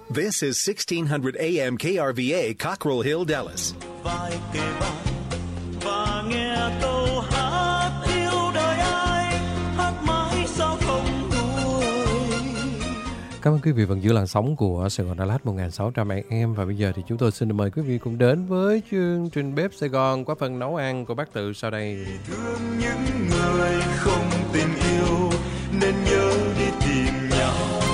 This is 1600 AM KRVA, Cockrell Hill, Dallas. Vai kề vai và nghe câu hát yêu đời ai, hát mãi sao không nguôi. Cảm ơn quý vị vẫn giữ làn sóng của Sài Gòn Đà Lạt 1600 AM. Và bây giờ thì chúng tôi xin mời quý vị cùng đến với chương trình Bếp Sài Gòn qua phần nấu ăn của bác Tự sau đây. Thương những người không tình yêu nên nhớ đi tìm nhau.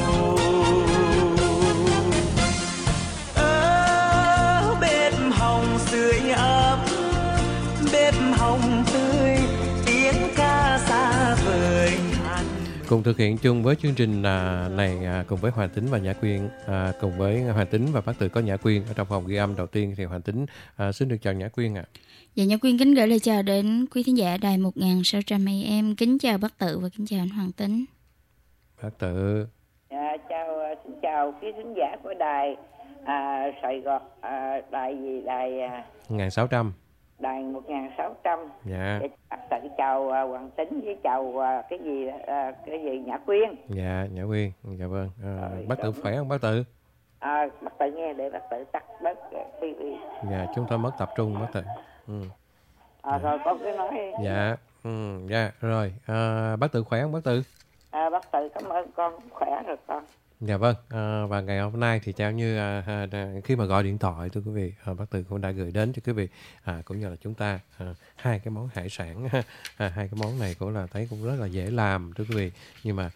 Bếp hồng sưởi ấm, bếp hồng tươi, tiếng ca xa vời. Cùng thực hiện chung với chương trình này cùng với Hoàng Tính và Nhã Quyên, cùng với Hoàng Tính và bác Tự có Nhã Quyên ở trong phòng ghi âm đầu tiên. Thì Hoàng Tính xin được chào Nhã Quyên ạ. Dạ, Nhã Quyên kính gửi lời chào đến quý thính giả đài 1600 AM. Kính chào bác Tự và kính chào anh Hoàng Tính. Bác Tự. Xin chào quý thính giả của đài Sài Gòn, đài 1600. Đài 1600. Dạ. Tự chào Hoàng Tính với chào cái gì Nhã Quyên. Dạ, Nhã Quyên. Dạ vâng. Bác Tự khỏe không bác Tự? Bác Tự nghe để bác Tự tắt bớt TV. Dạ, chúng ta mất tập trung bác Tự. Rồi con cứ nói. Dạ. Dạ rồi. Bác Tự khỏe không bác Tự? Bác Tự cảm ơn con, khỏe rồi con. Dạ vâng, và ngày hôm nay thì theo như khi mà gọi điện thoại thưa quý vị, bác Tự cũng đã gửi đến cho quý vị cũng như là chúng ta hai cái món hải sản. Hai cái món này cũng là thấy cũng rất là dễ làm thưa quý vị, nhưng mà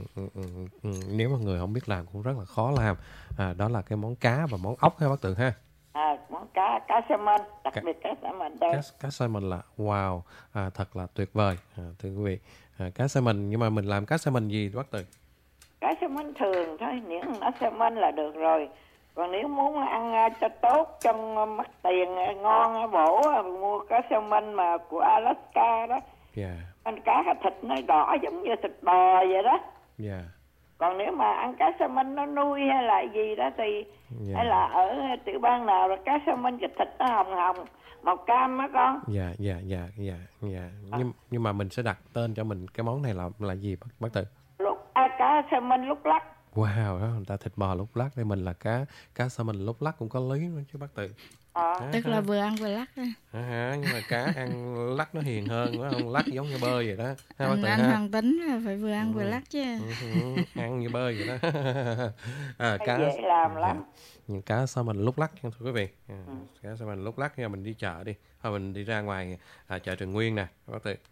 nếu mà người không biết làm cũng rất là khó làm. Đó là cái món cá và món ốc ha bác Tự ha. Món cá salmon, đặc biệt cá salmon đây. Cá salmon là wow, thật là tuyệt vời thưa quý vị. Cá salmon, nhưng mà mình làm cá salmon gì bác Tự? Cá salmon thường thôi, miễn nó salmon là được rồi. Còn nếu muốn ăn cho tốt, trong mắc tiền ngon bổ, mua cá salmon mà của Alaska đó. Yeah. Ăn cá thịt nó đỏ giống như thịt bò vậy đó. Yeah. Còn nếu mà ăn cá salmon nó nuôi hay là gì đó thì hay là ở tiểu bang nào là cá salmon cái thịt nó hồng hồng màu cam á con. Dạ. Nhưng mà mình sẽ đặt tên cho mình cái món này là gì bác Tự? Cá salmon lúc lắc. Wow, đó người ta thịt bò lúc lắc, đây mình là cá salmon lúc lắc cũng có lý nữa chứ bác Tự. Tức là vừa ăn vừa lắc đó. Nhưng mà cá ăn lắc nó hiền hơn, phải không? Lắc giống như bơi vậy đó. Ha, bác Tự, anh Hoàng Tính là phải vừa ăn vừa lắc chứ. Ăn như bơi vậy đó. Cá dễ làm lắm. Những cá salmon lúc lắc thưa quý vị. Cá salmon lúc lắc, mình đi chợ đi, hoặc mình đi ra ngoài chợ Trường Nguyên nè, bác Tự.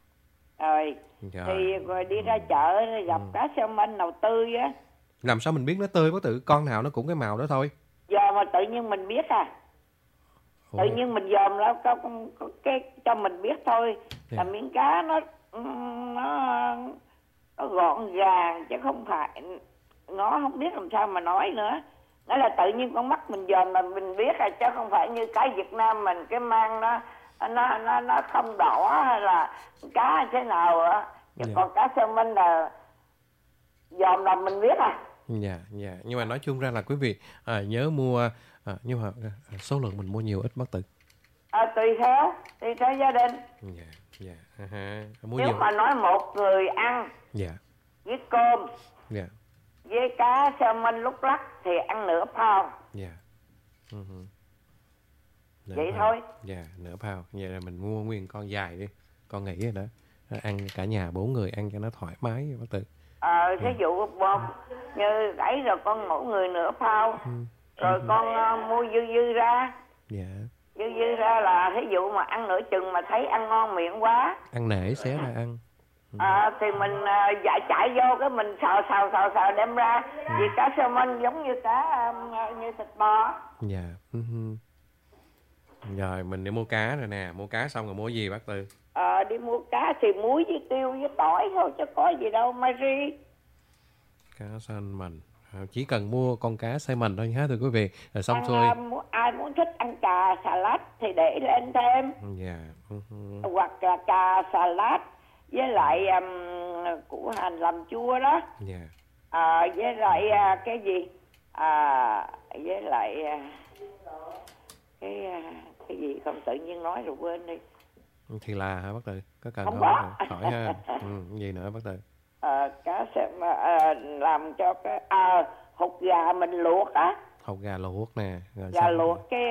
Thì rồi đi ra chợ gặp cá salmon nào tươi á. Làm sao mình biết nó tươi bác Tự? Con nào nó cũng cái màu đó thôi. Giờ mà tự nhiên mình biết tự nhiên mình dòm nó có cái cho mình biết thôi. Là miếng cá nó gọn gàng chứ không phải nó không biết làm sao mà nói nữa. Nó là tự nhiên con mắt mình dòm là mình biết chứ không phải như cái Việt Nam mình cái mang nó không đỏ hay là cá thế nào á. Còn cá salmon là dòm là mình biết Dạ. Nhưng mà nói chung ra là quý vị nhớ mua, nhưng mà số lượng mình mua nhiều ít bác Tự? Tùy theo gia đình. Dạ. Nếu nhiều mà nói một người ăn với cơm với cá salmon lúc lắc thì ăn nửa pound. Vậy thôi. Dạ, nửa pound. Vậy là mình mua nguyên con dài đi. Con nghĩ rồi đó. Ăn cả nhà 4 người ăn cho nó thoải mái bác Tự. Cái vụ bông như ấy rồi con mỗi người nửa pound. Rồi con mua dư ra. Dạ. Dư ra là ví dụ mà ăn nửa chừng mà thấy ăn ngon miệng quá. Ăn nể xé ra ăn. Thì mình chạy vô cái mình xào đem ra. Vì cá salmon giống như cá như thịt bò. Dạ. Rồi mình đi mua cá rồi nè. Mua cá xong rồi mua gì bác Tư? Đi mua cá thì muối với tiêu với tỏi thôi chứ có gì đâu Mary. Cá salmon. Chỉ cần mua con cá salmon thôi nhé thưa quý vị. Rồi xong xuôi. Ai muốn thích ăn cà salad thì để lên thêm. Hoặc là cà salad với lại củ hành làm chua đó. Với lại cái gì? Với lại cái gì không tự nhiên nói rồi quên đi. Thì là hả bác Tư? Có cần không hỏi ha. Gì nữa bác Tư? Cá làm cho cái hột gà mình luộc á. Hàu gà luộc nè. Rồi Gà xong luộc rồi.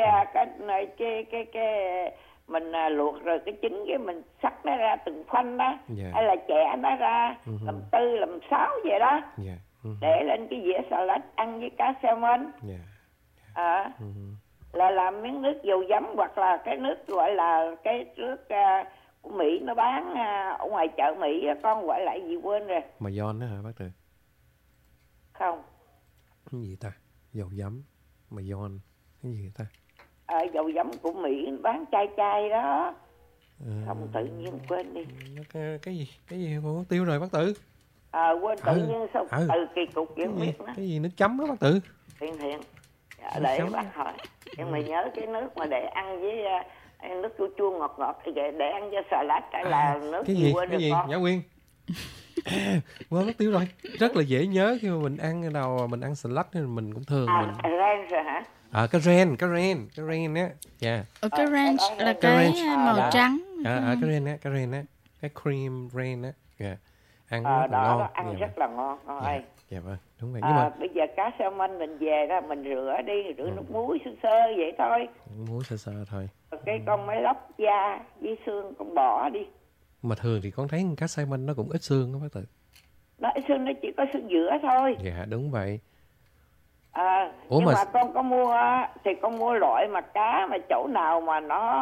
cái mình luộc rồi cái trứng cái mình xắt nó ra từng khoanh đó, Dạ. hay là chẻ nó ra làm 4 làm 6 vậy đó, Dạ. để lên cái dĩa salad ăn với cá salmon. Dạ. Là làm miếng nước dầu giấm, hoặc là cái nước gọi là cái nước của Mỹ nó bán ở ngoài chợ Mỹ, con gọi lại gì quên rồi. Mà giòn đó hả bác Từ? Không, Cái gì ta? Dầu giấm, mà giòn, cái gì ta? dầu giấm của Mỹ bán chai chai đó. Ờ, Không, tự nhiên quên đi. cái gì mà mất tiêu rồi bác Tử? Quên tự nhiên sao kỳ cục Cái vậy gì, biết nó. cái gì nước chấm đó bác Tử? Thiện Nước để chấm. bác hỏi. Nhưng mà nhớ cái nước mà để ăn với nước chua chua ngọt ngọt để ăn với salad là nước Cái gì gì, quên cái được gì, con. Nhã Quyên? Quên mất tiêu rồi. Rất là dễ nhớ khi mà mình ăn cái nào mình ăn salad nên mình cũng thường mình. Ren rồi hả? Cái ren á. Dạ. Cái ranch là cái cái ranch. màu trắng. Cái ren á, cái cream ren á. Dạ. Ăn rất là đó, ngon. đó ăn Dạ. rất là ngon con ơi. Dạ vâng, đúng vậy. Nhưng mà Bây giờ cá salmon mình về đó mình rửa đi, rửa nước muối sơ sơ vậy thôi. muối sơ sơ thôi. Rồi cái con mới lóc da với xương con bỏ đi. Mà thường thì con thấy cá salmon nó cũng ít xương đó bác Tự. Nó xương nó chỉ có xương giữa thôi. Dạ đúng vậy. Nhưng mà con có mua thì con mua loại mà cá mà chỗ nào mà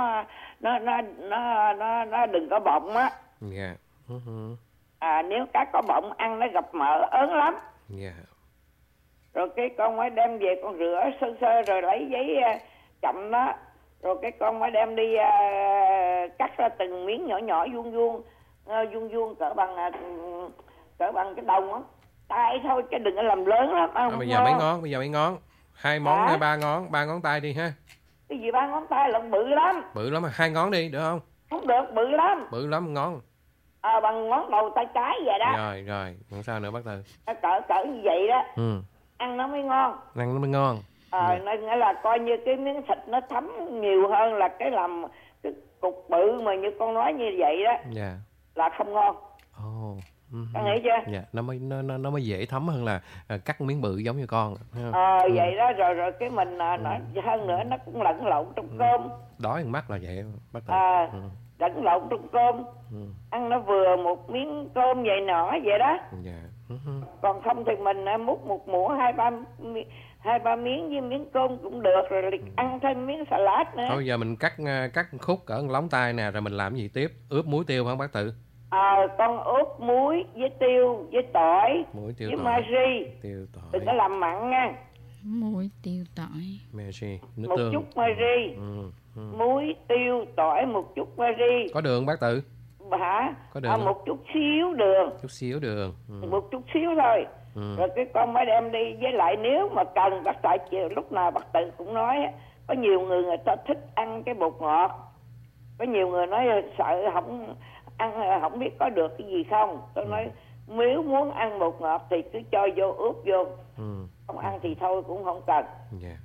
nó đừng có bọng á. Dạ. Nếu cá có bọng ăn nó gặp mỡ ớn lắm. Dạ. Rồi cái con mới đem về con rửa sơ sơ rồi lấy giấy chậm nó. Rồi cái con mới đem đi cắt ra từng miếng nhỏ nhỏ vuông vuông cỡ bằng cái đồng á. Tay thôi chứ đừng có làm lớn lắm. Bây giờ mấy ngón. 2 món hay 3 ngón, 3 ngón tay đi ha. Cái gì 3 ngón tay là bự lắm. Bự lắm mà 2 ngón đi được không? Không được, bự lắm. Bự lắm ngón. Bằng ngón đầu tay trái vậy đó. Rồi, còn sao nữa bác Tư? Cỡ như vậy đó. Ăn nó mới ngon. Ăn nó mới ngon. Nghĩa là coi như cái miếng thịt nó thấm nhiều hơn là cái làm cái cục bự mà như con nói như vậy đó. Dạ. Là không ngon. Con nghĩ chưa? Dạ, nó mới dễ thấm hơn là cắt miếng bự giống như con. Vậy đó, rồi cái mình hơn nữa nó cũng lẫn lộn trong cơm. Đói ăn mắt là vậy bác Tư. Lẫn lộn trong cơm. Ăn nó vừa một miếng cơm vậy nọ vậy đó. Dạ. Còn không thì mình múc một muỗng 2-3 miếng với miếng cơm cũng được, rồi ăn thêm miếng salad nữa. Thôi giờ mình cắt khúc cỡ lóng tay nè, rồi mình làm cái gì tiếp? Ướp muối tiêu hả bác Tự? Con ướp muối với tiêu với tỏi với magi. Tiêu tỏi. Đừng có làm mặn nha. Muối tiêu tỏi Magi, nước một tương. chút magi. Muối tiêu tỏi một chút magi. Có đường bác Tự? Hả? Có đường một chút xíu đường. Chút xíu đường. Một chút xíu thôi. Rồi cái con mới đem đi. Với lại nếu mà cần bác Tại lúc nào bác Tự cũng nói có nhiều người ta thích ăn cái bột ngọt. Có nhiều người nói sợ không biết có được cái gì không. Tôi nói nếu muốn ăn bột ngọt thì cứ cho vô ướp vô. Không ăn thì thôi cũng không cần. Dạ.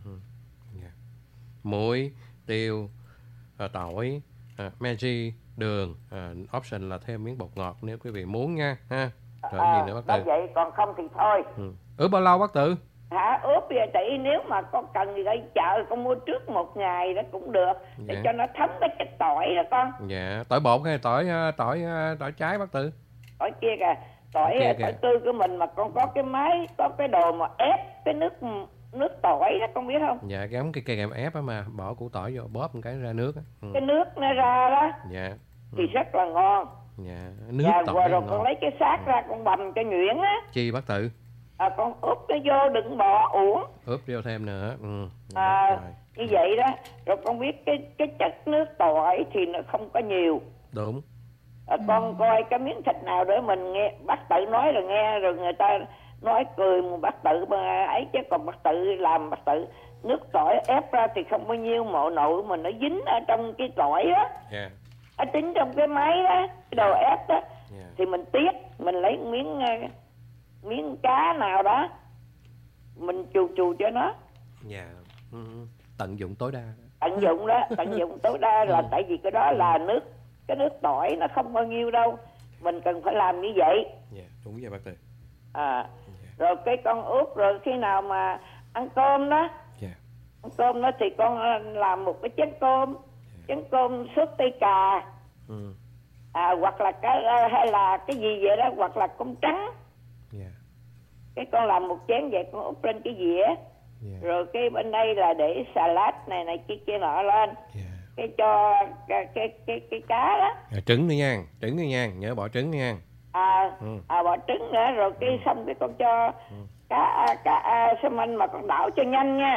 Muối, tiêu, tỏi, magi, đường, option là thêm miếng bột ngọt nếu quý vị muốn nha ha. Rồi gì nữa bác Tự? Vậy còn không thì thôi. Ướp bao lâu bác Tự? Ướp vậy tại nếu mà con cần gì đi chợ con mua trước 1 ngày đó cũng được, để cho nó thấm cái tỏi đó con. Dạ, tỏi bột hay tỏi trái bác Tự? Tỏi kia kìa, tỏi tươi của mình mà con có cái máy, có cái đồ mà ép cái nước tỏi đó con biết không? Dạ, cái ống cây kèm ép á mà bỏ củ tỏi vô bóp một cái ra nước á. Cái nước nó ra đó. Dạ. Thì rất là ngon. Dạ, nước tỏi rồi ngon. con lấy cái xác ra con bầm cho nhuyễn á. Chi bác Tự? Con ướp nó vô đừng bỏ uổng. Ướp vô thêm nữa. Như vậy đó. Rồi con biết cái chất nước tỏi thì nó không có nhiều. Đúng. Con coi cái miếng thịt nào để mình nghe bác Tự nói rồi nghe, rồi người ta nói cười một bác Tự mà ấy, chứ còn bác Tự làm bác Tự nước tỏi ép ra thì không bao nhiêu mộ nội mà nó dính ở trong cái tỏi á. Ở tính trong cái máy đó, cái đồ ép đó. Thì mình tiếc, mình lấy miếng cá nào đó mình chù cho nó. Tận dụng tối đa. Tận dụng tối đa là tại vì cái đó là cái nước tỏi nó không bao nhiêu đâu, mình cần phải làm như vậy. Đúng vậy bác Tự. Rồi cái con ướp, rồi khi nào mà ăn cơm đó. Dạ. Ăn cơm đó thì con làm một cái chén cơm sốt tây cà. Hoặc là hay là cái gì vậy đó, hoặc là cơm trắng. Dạ. Cái con làm một chén vậy, con úp lên cái dĩa. Rồi cái bên đây là để salad này kia nọ lên. Cái cho cái cá đó. Trứng nữa nha, nhớ bỏ trứng nha. Bỏ trứng nữa, rồi cái xong cái con cho cá xâm anh mà con đảo cho nhanh nha.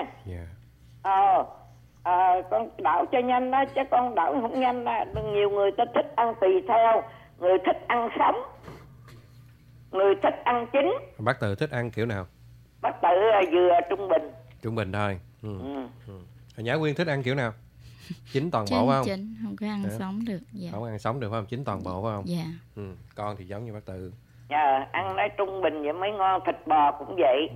Con đảo cho nhanh đó, chứ con đảo không nhanh đó. Nhiều người ta thích ăn tùy theo, người thích ăn sống, người thích ăn chín. Bác Từ thích ăn kiểu nào? Bác Từ là vừa trung bình thôi. Nhã Quyên thích ăn kiểu nào? Chín toàn bộ phải không? Chín, không có ăn sống được. Dạ. Không ăn sống được phải không? Chín toàn bộ phải không? Dạ. Con thì giống như bác Từ. Ăn nói trung bình vậy mới ngon. Thịt bò cũng vậy.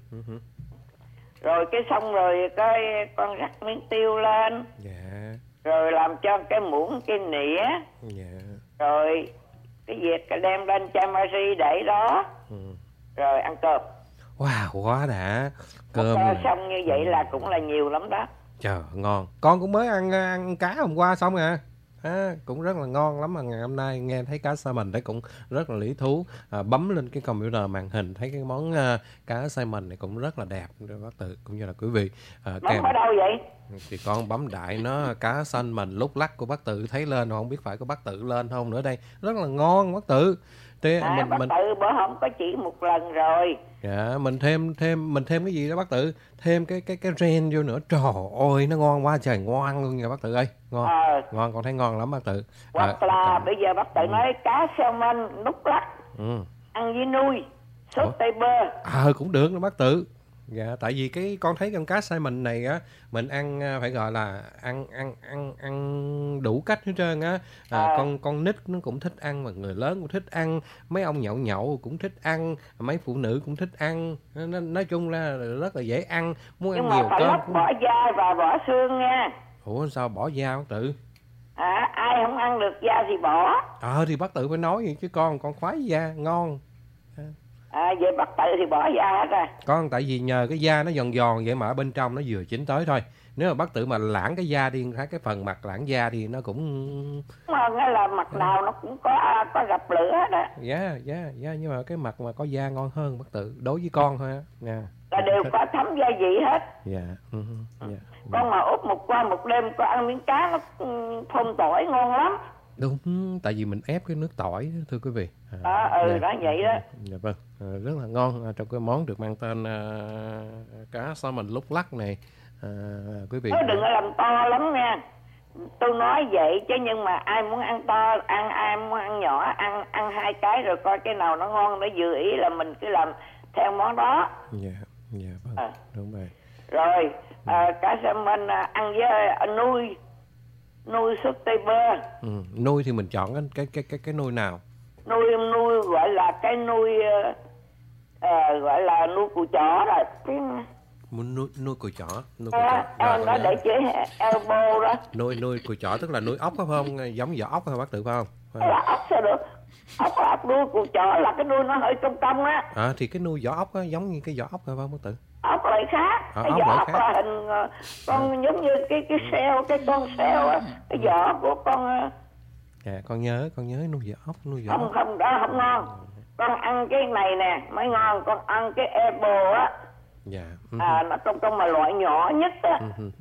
Rồi cái xong rồi cái con rắc miếng tiêu lên. Dạ. Rồi làm cho cái muỗng, cái nĩa. Dạ. Rồi cái việc cái đem lên cho Marie để đó. Rồi ăn cơm. Wow, quá đã. Cơm xong như vậy là cũng là nhiều lắm đó. Trời, ngon. Con cũng mới ăn cá hôm qua xong à. Cũng rất là ngon lắm mà ngày hôm nay nghe thấy cá salmon thấy cũng rất là lý thú. Bấm lên cái computer màn hình thấy cái món cá salmon này cũng rất là đẹp. Bác Từ cũng như là quý vị. Bấm ở đâu vậy? Thì con bấm đại nó cá salmon lúc lắc của bác Từ thấy lên, không biết phải có bác Từ lên không nữa đây. Rất là ngon bác Từ. Bác Từ bữa hôm có chỉ một lần rồi. Dạ, mình thêm cái gì đó bác Từ, thêm cái ren vô nữa. Trời ơi, nó ngon quá trời, ngoan luôn nha bác Từ ơi. Ngon. Ngon, con thấy ngon lắm bác Từ. Hoặc là bây giờ bác Từ nói cá salmon nút lắc. Ăn với nuôi sốt tây bơ. Cũng được đó bác Từ. Dạ, tại vì con thấy con cá salmon này á, mình ăn phải gọi là ăn đủ cách hết trơn á. Con nít nó cũng thích ăn, mà người lớn cũng thích ăn, mấy ông nhậu cũng thích ăn, mấy phụ nữ cũng thích ăn. Nói chung là rất là dễ ăn, muốn ăn nhiều cơm. Nhưng mà phải bỏ da và bỏ xương nha. Ủa sao bỏ da bác Từ? Ai không ăn được da thì bỏ. Thì bác Từ phải nói vậy chứ con khoái da, ngon. Vậy bác Tự thì bỏ da hết rồi. Con tại vì nhờ cái da nó giòn giòn vậy mà ở bên trong nó vừa chín tới thôi. Nếu mà bác Tự mà lãng cái da đi, cái phần mặt lãng da đi nó cũng nghe là mặt nào nó cũng có gặp lửa đó. Dạ, nhưng mà cái mặt mà có da ngon hơn bác Tự, đối với con thôi á. Là đều có thấm gia vị hết. Dạ. Con mà úp một đêm có ăn miếng cá nó thơm tỏi ngon lắm. Đúng, tại vì mình ép cái nước tỏi thưa quý vị. Đó vậy đó. Dạ vâng, rất là ngon trong cái món được mang tên cá salmon lúc lắc này. Quý vị đừng có làm to lắm nha. Tôi nói vậy chứ nhưng mà ai muốn ăn to ăn, ai muốn ăn nhỏ ăn hai cái rồi coi cái nào nó ngon nó vừa ý là mình cứ làm theo món đó. Dạ vâng, đúng rồi. Rồi cá salmon ăn với nuôi sốt tây bơ. Nuôi thì mình chọn cái nuôi nào? Nuôi gọi là cái nuôi gọi là nuôi củ chỏ rồi. Nuôi cùi chỏ. Nó để chữ elbow đó. Nuôi cùi chỏ tức là nuôi ốc phải không? Giống vỏ ốc hả bác Tự phải không? Là ốc sao được? Ốc nuôi cùi chỏ là cái nuôi nó hơi cong á. Thì cái nuôi vỏ ốc á, giống như cái vỏ ốc phải không bác Tự? Ốc lại khác. Cái vỏ ốc là hình con giống như cái xeo, cái con xeo á. Cái vỏ của con. Con nhớ nuôi vỏ ốc. Không đó không ngon. Con ăn cái này nè mới ngon. Con ăn cái elbow á. Dạ. Nó trong mà loại nhỏ nhất á.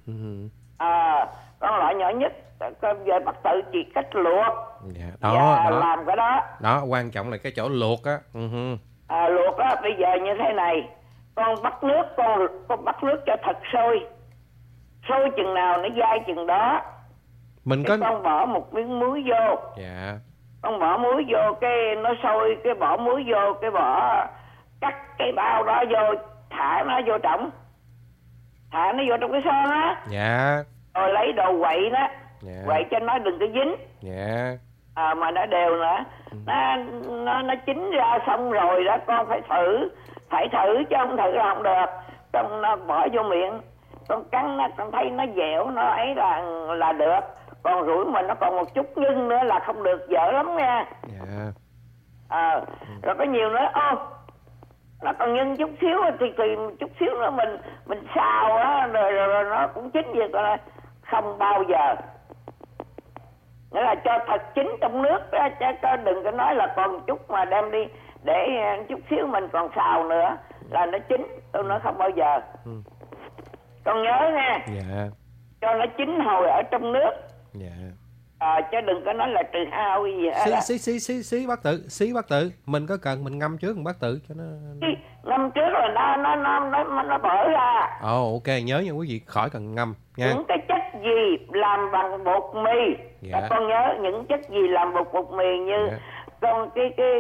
Con loại nhỏ nhất. Giờ bác Tự chỉ cách luộc. Đó. Làm cái đó. Đó, quan trọng là cái chỗ luộc á. Luộc á, bây giờ như thế này. Con bắt nước, con bắt nước cho thật sôi. Sôi chừng nào nó dai chừng đó. Con bỏ một miếng muối vô. Dạ. Con bỏ muối vô, cái nó sôi, cái bỏ muối vô, cái bỏ cắt cái bao đó vô, thả nó vô trong cái son á. Dạ. Rồi lấy đồ quậy đó. Dạ. Quậy cho nó đừng có dính. Dạ. Mà nó đều nữa. Nó chín ra xong rồi đó, con phải thử chứ không thử là không được. Con nó bỏ vô miệng, con cắn nó, con thấy nó dẻo, nó ấy là được. Còn rủi mà nó còn một chút nhân nữa là không được, dở lắm nha. Dạ. Rồi có nhiều nữa. nó còn nhân chút xíu thì chút xíu nữa mình xào á rồi nó cũng chín vậy, còn không bao giờ. Nghĩa là cho thật chín trong nước đó, chứ đừng có nói là còn chút mà đem đi để chút xíu mình còn xào nữa là nó chín. Tôi nói không bao giờ. Con nhớ nha. Dạ. Cho nó chín hồi ở trong nước. Dạ. Chứ đừng có nói là trừ hao gì hết. Xí bác tự, mình có cần mình ngâm trước một bác tự cho nó ngâm trước rồi nó vỡ ra. Ok, nhớ nha quý vị, khỏi cần ngâm nha. Những cái chất gì làm bằng bột mì, dạ. Con nhớ những chất gì làm bột mì như dạ. Con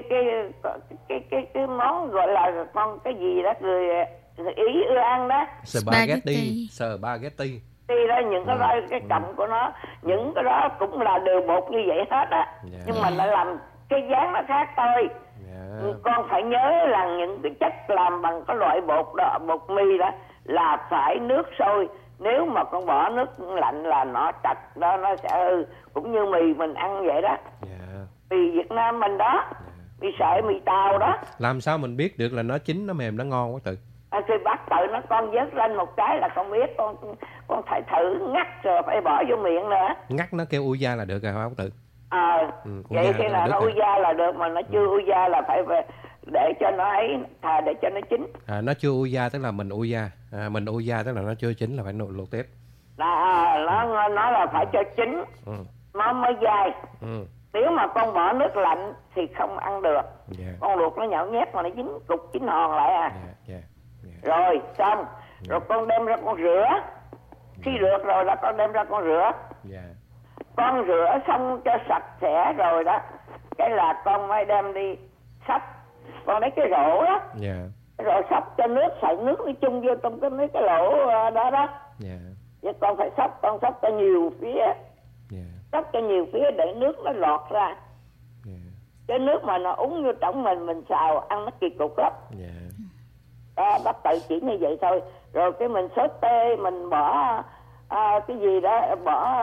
cái món gọi là con cái gì đó người Ý ưa ăn đó, spaghetti đó, những cái đó, cái cọng của nó, những cái đó cũng là đều bột như vậy hết á. Nhưng mà nó làm cái dáng nó khác thôi. Con phải nhớ là những cái chất làm bằng cái loại bột đó, bột mì đó là phải nước sôi. Nếu mà con bỏ nước lạnh là nó trật đó, nó sẽ hư. Cũng như mì mình ăn vậy đó. Mì Việt Nam mình đó, mì sợi, mì tàu đó. Làm sao mình biết được là nó chín, nó mềm, nó ngon quá tự? Thì bác tự nó con vớt lên một cái là con biết. Con phải thử ngắt rồi phải bỏ vô miệng nữa. Ngắt nó kêu ui da là được rồi hả bác tự? Vậy khi nào nó ui da là được, mà nó chưa ui da là phải để cho nó ấy, để cho nó chín. Nó chưa ui da tức là mình ui da. Mình ui da tức là nó chưa chín là phải luộc tiếp. Nó là phải cho chín nó mới dai. Nếu mà con bỏ nước lạnh thì không ăn được. Con luộc nó nhão nhét mà nó chín cục, chín hòn lại Rồi xong rồi con đem ra con rửa. Khi rửa rồi là con đem ra con rửa. Con rửa xong cho sạch sẽ rồi đó, cái là con mới đem đi xóc. Con lấy cái rổ đó, rồi xóc cho nước, xài nước nó chung vô trong cái lỗ đó đó. Vậy con phải xóc, con xóc cho nhiều phía. Xóc cho nhiều phía để nước nó lọt ra. Cái nước mà nó úng vô trong mình xào ăn nó kỳ cục lắm. Bác tự chỉ như vậy thôi. Rồi cái mình sốt tê, mình bỏ cái gì đó, bỏ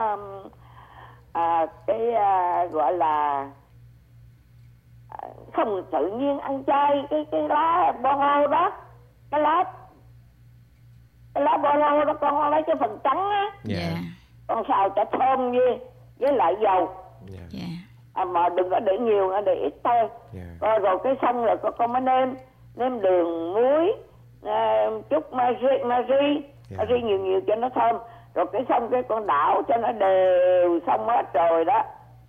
gọi là không tự nhiên ăn chay, cái lá bo đó, cái lá bo đó, con lấy cái phần trắng á, con xào cho thơm với lại dầu. Mà đừng có để nhiều, để ít thôi. Rồi cái xong rồi con mới nêm đường, muối, chút mari nhiều cho nó thơm. Rồi cái xong cái con đảo cho nó đều xong hết rồi đó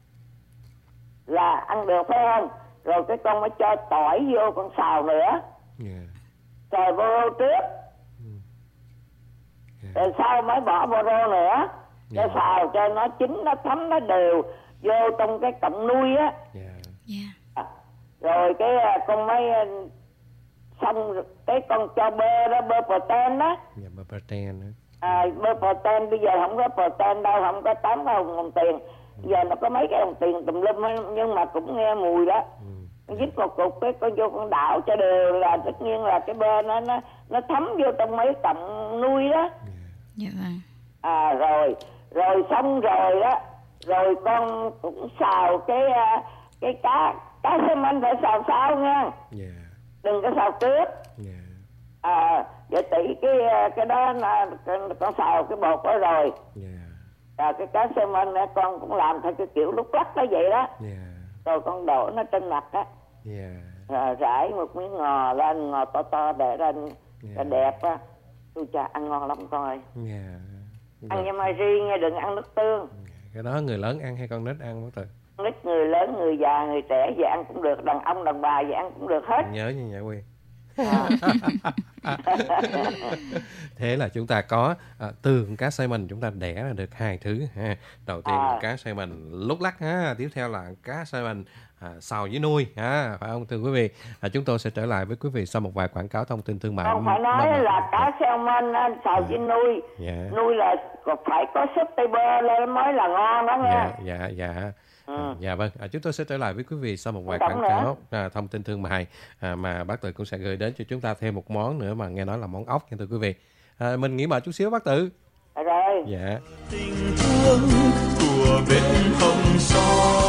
là ăn được, phải không? Rồi cái con mới cho tỏi vô con xào nữa. Xào bô rô trước. Rồi sau mới bỏ bô rô nữa. Cho xào cho nó chín, nó thấm, nó đều vô trong cái cọng nuôi á. Rồi cái con mới xong cái con cho bơ đó, bơ protein đó. Bơ protein đó. Bơ protein bây giờ không có protein đâu, không có 8 đồng tiền. Bây giờ nó có mấy cái đồng tiền tùm lum nhưng mà cũng nghe mùi đó. Dít một cục cái con vô con đảo cho đều là tất nhiên là cái bơ nó thấm vô trong mấy cọng nuôi đó. Rồi xong rồi đó, rồi con cũng xào cái cá xem anh phải xào sao nha. Đừng có xào trước. Vậy tỷ cái đó con xào cái bột đó rồi. Cái cá xem anh con cũng làm theo cái kiểu lúc lắc đó vậy đó. Rồi con đổ nó trên mặt á. Rồi rải một miếng ngò lên, ngò to để lên cho đẹp á. Tôi cha ăn ngon lắm con ơi. Ăn với mai ri nghe, đừng ăn nước tương. Cái đó người lớn ăn hay con nít ăn bác Tự? Nít, người lớn, người già, người trẻ gì ăn cũng được, đàn ông đàn bà gì ăn cũng được hết. Nhớ như vậy Quyên. Thế là chúng ta có từ cá salmon chúng ta đẻ ra được 2 thứ ha. Đầu tiên là cá salmon lúc lắc ha, tiếp theo là cá salmon xào với nuôi ha, phải không thưa quý vị? Chúng tôi sẽ trở lại với quý vị sau một vài quảng cáo thông tin thương mại. Không phải nói là cá salmon xào với nuôi. Nuôi là phải có súp tây bơ lên mới là ngon đó nha. Dạ vâng, chúng tôi sẽ trở lại với quý vị sau một vài quảng cáo thông tin thương mại mà bác Tự cũng sẽ gửi đến cho chúng ta thêm một món nữa mà nghe nói là món ốc nha thưa quý vị. Mình nghỉ mệt chút xíu bác Tự. Rồi. Dạ. Tình thương của bên hồng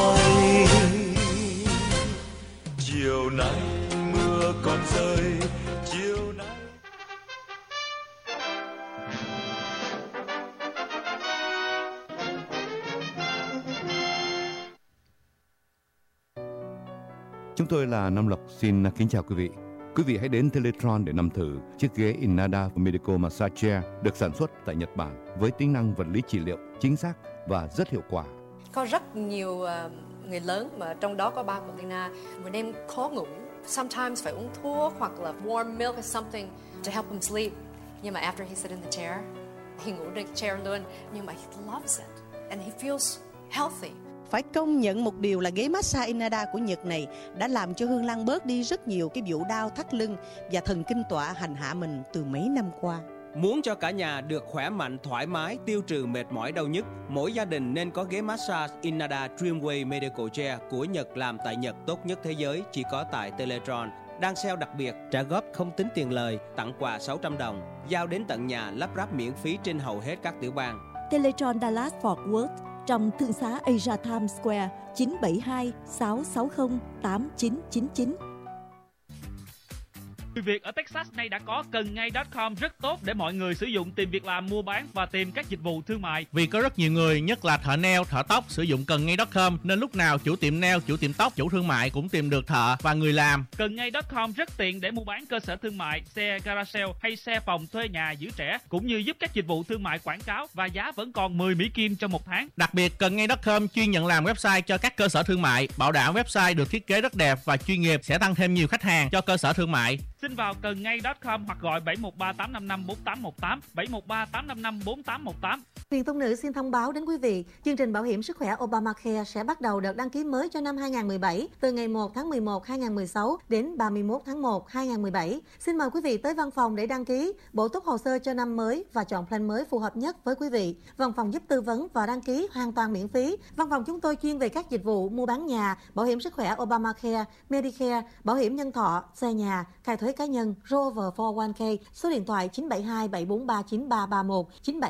soi, chiều nay mưa còn rơi Chúng tôi là Nam Lộc xin kính chào quý vị. Quý vị hãy đến Teletron để nằm thử chiếc ghế Inada Medical Massage Chair được sản xuất tại Nhật Bản với tính năng vật lý trị liệu chính xác và rất hiệu quả. Có rất nhiều người lớn mà trong đó có ba của Tina, một đêm khó ngủ, sometimes phải uống thuốc hoặc là warm milk or something to help him sleep. Nhưng mà after he sit in the chair, he ngủ trên chair luôn, nhưng mà he loves it and he feels healthy. Phải công nhận một điều là ghế massage Inada của Nhật này đã làm cho Hương Lan bớt đi rất nhiều cái vụ đau thắt lưng và thần kinh tọa hành hạ mình từ mấy năm qua. Muốn cho cả nhà được khỏe mạnh, thoải mái, tiêu trừ mệt mỏi đau nhức, mỗi gia đình nên có ghế massage Inada Dreamway Medical Chair của Nhật, làm tại Nhật, tốt nhất thế giới, chỉ có tại Teletron. Đang sale đặc biệt, trả góp không tính tiền lời, tặng quà 600 đồng, giao đến tận nhà, lắp ráp miễn phí trên hầu hết các tiểu bang. Teletron Dallas Fort Worth, trong thương xá Asia Times Square, 972 660 8999. Người Việt ở Texas nay đã có cầngngay.com rất tốt để mọi người sử dụng tìm việc làm, mua bán và tìm các dịch vụ thương mại. Vì có rất nhiều người, nhất là thợ nail, thợ tóc sử dụng cầngngay.com nên lúc nào chủ tiệm nail, chủ tiệm tóc, chủ thương mại cũng tìm được thợ và người làm. Cầngngay.com rất tiện để mua bán cơ sở thương mại, xe garage sale hay xe phòng thuê nhà giữ trẻ, cũng như giúp các dịch vụ thương mại quảng cáo và giá vẫn còn 10 Mỹ Kim trong một tháng. Đặc biệt cầngngay.com chuyên nhận làm website cho các cơ sở thương mại, bảo đảm website được thiết kế rất đẹp và chuyên nghiệp, sẽ tăng thêm nhiều khách hàng cho cơ sở thương mại. Xin vào cầngngay.com hoặc gọi 713-855-4818, 713-855-4818. Huyền Tông Nữ xin thông báo đến quý vị, chương trình bảo hiểm sức khỏe Obamacare sẽ bắt đầu đợt đăng ký mới cho năm 2017 từ ngày 1 tháng 11 2016 đến 31 tháng 1 2017. Xin mời quý vị tới văn phòng để đăng ký, bổ túc hồ sơ cho năm mới và chọn plan mới phù hợp nhất với quý vị. Văn phòng giúp tư vấn và đăng ký hoàn toàn miễn phí. Văn phòng chúng tôi chuyên về các dịch vụ mua bán nhà, bảo hiểm sức khỏe Obamacare, Medicare, bảo hiểm nhân thọ, xe nhà, khai thuế cá nhân, Rover 401k, số điện thoại 972-743-9331,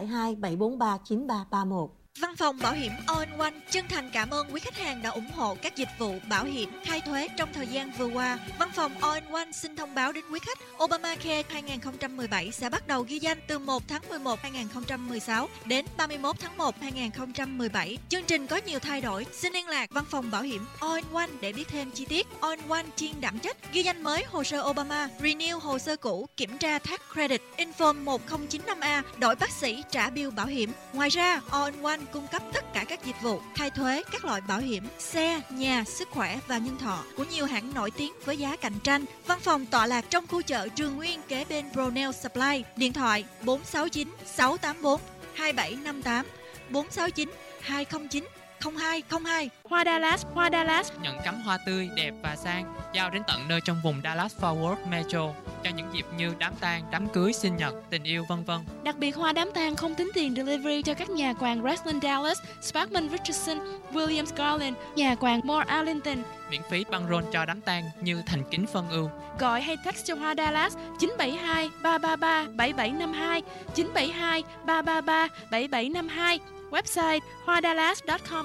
972-743-9331. Văn phòng bảo hiểm All-in-One chân thành cảm ơn quý khách hàng đã ủng hộ các dịch vụ bảo hiểm khai thuế trong thời gian vừa qua. Văn phòng All-in-One xin thông báo đến quý khách, Obamacare 2017 sẽ bắt đầu ghi danh từ 1 tháng 11 2016 đến 31 tháng 1 2017. Chương trình có nhiều thay đổi. Xin liên lạc văn phòng bảo hiểm All-in-One để biết thêm chi tiết. All-in-One chuyên đảm trách ghi danh mới hồ sơ Obama, renew hồ sơ cũ, kiểm tra tax credit, inform 1095A, đổi bác sĩ, trả bill bảo hiểm. Ngoài ra, All-in-One cung cấp tất cả các dịch vụ khai thuế, các loại bảo hiểm xe, nhà, sức khỏe và nhân thọ của nhiều hãng nổi tiếng với giá cạnh tranh. Văn phòng tọa lạc trong khu chợ Trường Nguyên kế bên Brownell Supply. Điện thoại 469 684 2758 469 209 0202. Hoa Dallas nhận cắm hoa tươi, đẹp và sang, giao đến tận nơi trong vùng Dallas Fort Worth Metro cho những dịp như đám tang, đám cưới, sinh nhật, tình yêu v.v. Đặc biệt hoa đám tang không tính tiền delivery cho các nhà quàng Graceland Dallas, Sparkman Richardson, Williams Garland, nhà quàng Moore Arlington. Miễn phí băng rôn cho đám tang như thành kính phân ưu. Gọi hay text cho Hoa Dallas 972 333 7752, 972 333 7752. Website hoadallas.com.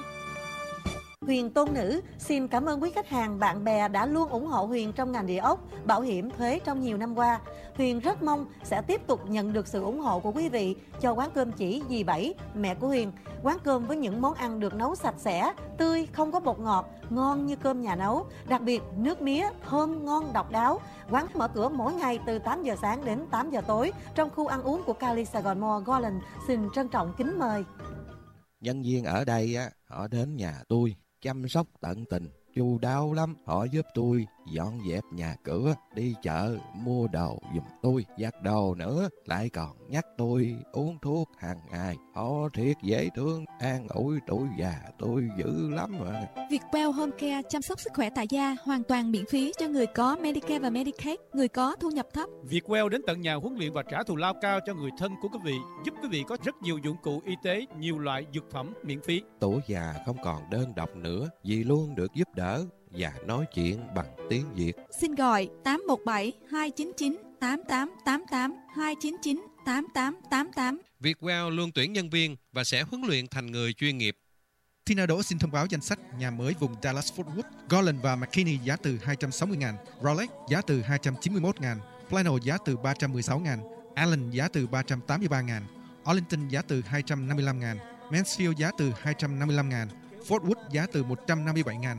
Huyền Tôn Nữ xin cảm ơn quý khách hàng, bạn bè đã luôn ủng hộ Huyền trong ngành địa ốc, bảo hiểm, thuế trong nhiều năm qua. Huyền rất mong sẽ tiếp tục nhận được sự ủng hộ của quý vị cho quán cơm chỉ dì Bảy, mẹ của Huyền. Quán cơm với những món ăn được nấu sạch sẽ, tươi, không có bột ngọt, ngon như cơm nhà nấu. Đặc biệt nước mía thơm ngon độc đáo. Quán mở cửa mỗi ngày từ 8 giờ sáng đến 8 giờ tối trong khu ăn uống của Cali Saigon Mall Garland. Xin trân trọng kính mời. Nhân viên ở đây á, họ đến nhà tôi chăm sóc tận tình, chu đáo lắm. Họ giúp tôi dọn dẹp nhà cửa, đi chợ mua đồ giùm tôi, giặt đồ nữa, lại còn nhắc tôi uống thuốc hàng ngày. Họ thiệt dễ thương, an ủi tuổi già tôi dữ lắm mà. Vietwell Home Care chăm sóc sức khỏe tại gia hoàn toàn miễn phí cho người có Medicare và Medicaid, người có thu nhập thấp. Vietwell đến tận nhà huấn luyện và trả thù lao cao cho người thân của quý vị, giúp quý vị có rất nhiều dụng cụ y tế, nhiều loại dược phẩm miễn phí. Tuổi già không còn đơn độc nữa, vì luôn được giúp đỡ và nói chuyện bằng tiếng Việt. Xin gọi 817 299 8888 299 8888. Vietwell luôn tuyển nhân viên và sẽ huấn luyện thành người chuyên nghiệp. Tina Đỗ xin thông báo danh sách nhà mới vùng Dallas Fort Worth. Garland và McKinney giá từ 260.000, Rolex giá từ 291.000, Plano giá từ 316.000, Allen giá từ 383.000, Arlington giá từ 255.000, Mansfield giá từ 255.000, Fort Worth giá từ 157.000.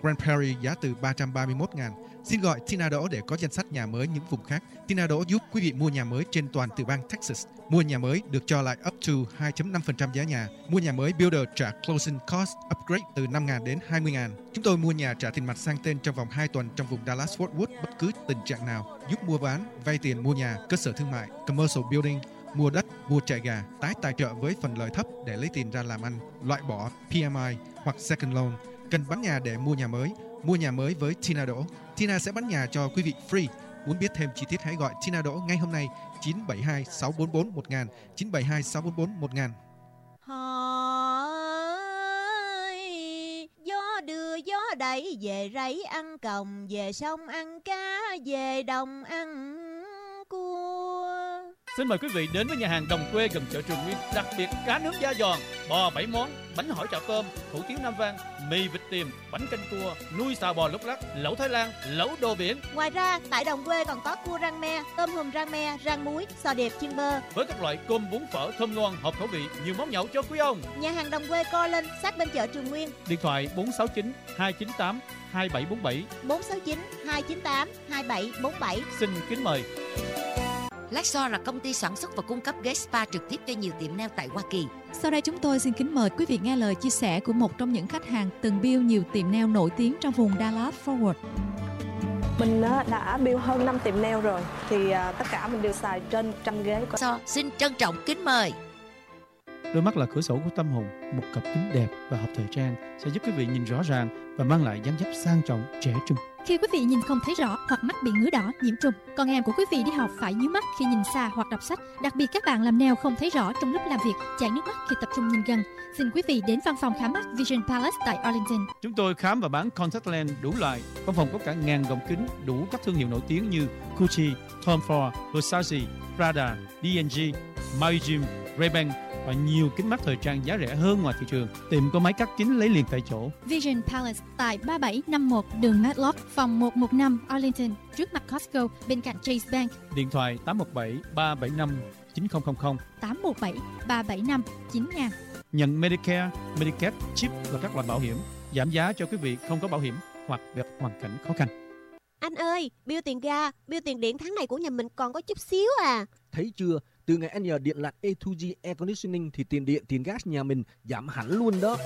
Grand Prairie giá từ 331.000. Xin gọi Tina Đỗ để có danh sách nhà mới những vùng khác. Tina Đỗ giúp quý vị mua nhà mới trên toàn tiểu bang Texas. Mua nhà mới được cho lại up to 2.5% giá nhà. Mua nhà mới Builder trả closing cost upgrade từ 5.000 đến 20.000. Chúng tôi mua nhà trả tiền mặt sang tên trong vòng 2 tuần trong vùng Dallas-Fort Worth bất cứ tình trạng nào. Giúp mua bán, vay tiền mua nhà, cơ sở thương mại, commercial building, mua đất, mua trại gà, tái tài trợ với phần lời thấp để lấy tiền ra làm ăn, loại bỏ PMI hoặc second loan. Cần bán nhà để mua nhà mới. Mua nhà mới với Tina Đỗ. Tina sẽ bán nhà cho quý vị free. Muốn biết thêm chi tiết hãy gọi Tina Đỗ ngay hôm nay 972 644 1000 972 644 1000. Gió đưa gió đẩy về rẫy ăn còng, về sông ăn cá, về đồng ăn cua. Xin mời quý vị đến với nhà hàng Đồng Quê gần chợ Trường Nguyên. Đặc biệt cá nướng da giòn, bò 7 món, bánh hỏi chảo tôm, hủ tiếu Nam Vang, mì vịt tiềm, bánh canh cua, nuôi xào bò lúc lắc, lẩu Thái Lan, lẩu đồ biển. Ngoài ra, tại Đồng Quê còn có cua rang me, tôm hùm rang me, rang muối, sò điệp chiên bơ. Với các loại cơm bún phở thơm ngon, hợp khẩu vị, nhiều món nhậu cho quý ông. Nhà hàng Đồng Quê co lên sát bên chợ Trường Nguyên. Điện thoại 469 298 2747 469 298 2747. Xin kính mời. Lexor là công ty sản xuất và cung cấp ghế spa trực tiếp cho nhiều tiệm nail tại Hoa Kỳ. Sau đây chúng tôi xin kính mời quý vị nghe lời chia sẻ của một trong những khách hàng từng build nhiều tiệm nail nổi tiếng trong vùng Dallas-Fort Worth. Mình đã build hơn 5 tiệm nail rồi, thì tất cả mình đều xài trên 100 ghế. Xin trân trọng kính mời. Đôi mắt là cửa sổ của tâm hồn. Một cặp kính đẹp và hợp thời trang sẽ giúp quý vị nhìn rõ ràng và mang lại dáng dấp sang trọng, trẻ trung. Khi quý vị nhìn không thấy rõ hoặc mắt bị ngứa đỏ, nhiễm trùng, con em của quý vị đi học phải nhíu mắt khi nhìn xa hoặc đọc sách. Đặc biệt các bạn làm nail không thấy rõ trong lúc làm việc, chảy nước mắt khi tập trung nhìn gần. Xin quý vị đến văn phòng khám mắt Vision Palace tại Arlington. Chúng tôi khám và bán contact lens đủ loại. Văn phòng có cả ngàn gọng kính đủ các thương hiệu nổi tiếng như Gucci, Tom Ford, Versace, Prada, D&G, Maui Jim, Ray-Ban và nhiều kính mắt thời trang giá rẻ hơn ngoài thị trường. Tiệm có máy cắt kính lấy liền tại chỗ. Vision Palace tại 3751 đường Matlock, phòng 115 Arlington, trước mặt Costco, bên cạnh Chase Bank. Điện thoại 817 375 9000 817 375 9000. Nhận Medicare, Medicaid, chip và các loại bảo hiểm. Giảm giá cho quý vị không có bảo hiểm hoặc gặp hoàn cảnh khó khăn. Anh ơi, bill tiền ga, bill tiền điện tháng này của nhà mình còn có chút xíu à. Thấy chưa? Từ ngày anh nhờ điện lạnh A2G Air Conditioning thì tiền điện, tiền gas nhà mình giảm hẳn luôn đó.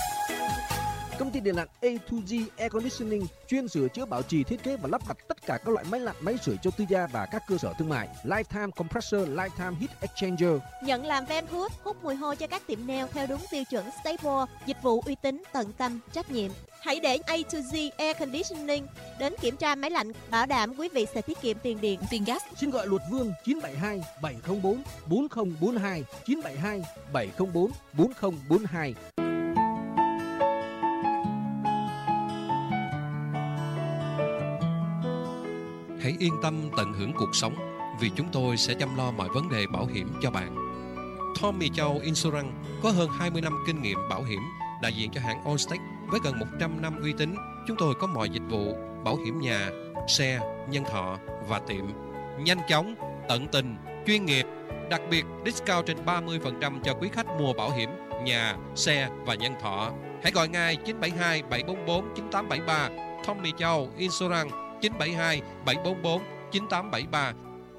Công ty điện lạnh A2G Air Conditioning chuyên sửa chữa, bảo trì, thiết kế và lắp đặt tất cả các loại máy lạnh, máy sưởi cho tư gia và các cơ sở thương mại. Lifetime Compressor, Lifetime Heat Exchanger. Nhận làm van hút, hút mùi hôi cho các tiệm nail theo đúng tiêu chuẩn Staple. Dịch vụ uy tín, tận tâm, trách nhiệm. Hãy để A2G Air Conditioning đến kiểm tra máy lạnh, bảo đảm quý vị sẽ tiết kiệm tiền điện, tiền gas. Xin gọi Luật Vương 972 704 4042 972 704 4042. Hãy yên tâm tận hưởng cuộc sống vì chúng tôi sẽ chăm lo mọi vấn đề bảo hiểm cho bạn. Tommy Châu Insurance có hơn 20 năm kinh nghiệm bảo hiểm, đại diện cho hãng Allstate với gần 100 năm uy tín. Chúng tôi có mọi dịch vụ bảo hiểm nhà, xe, nhân thọ và tiệm. Nhanh chóng, tận tình, chuyên nghiệp. Đặc biệt, discount trên 30% cho quý khách mua bảo hiểm nhà, xe và nhân thọ. Hãy gọi ngay 972 744 9873. Tommy Châu Insurance 972 744 9873.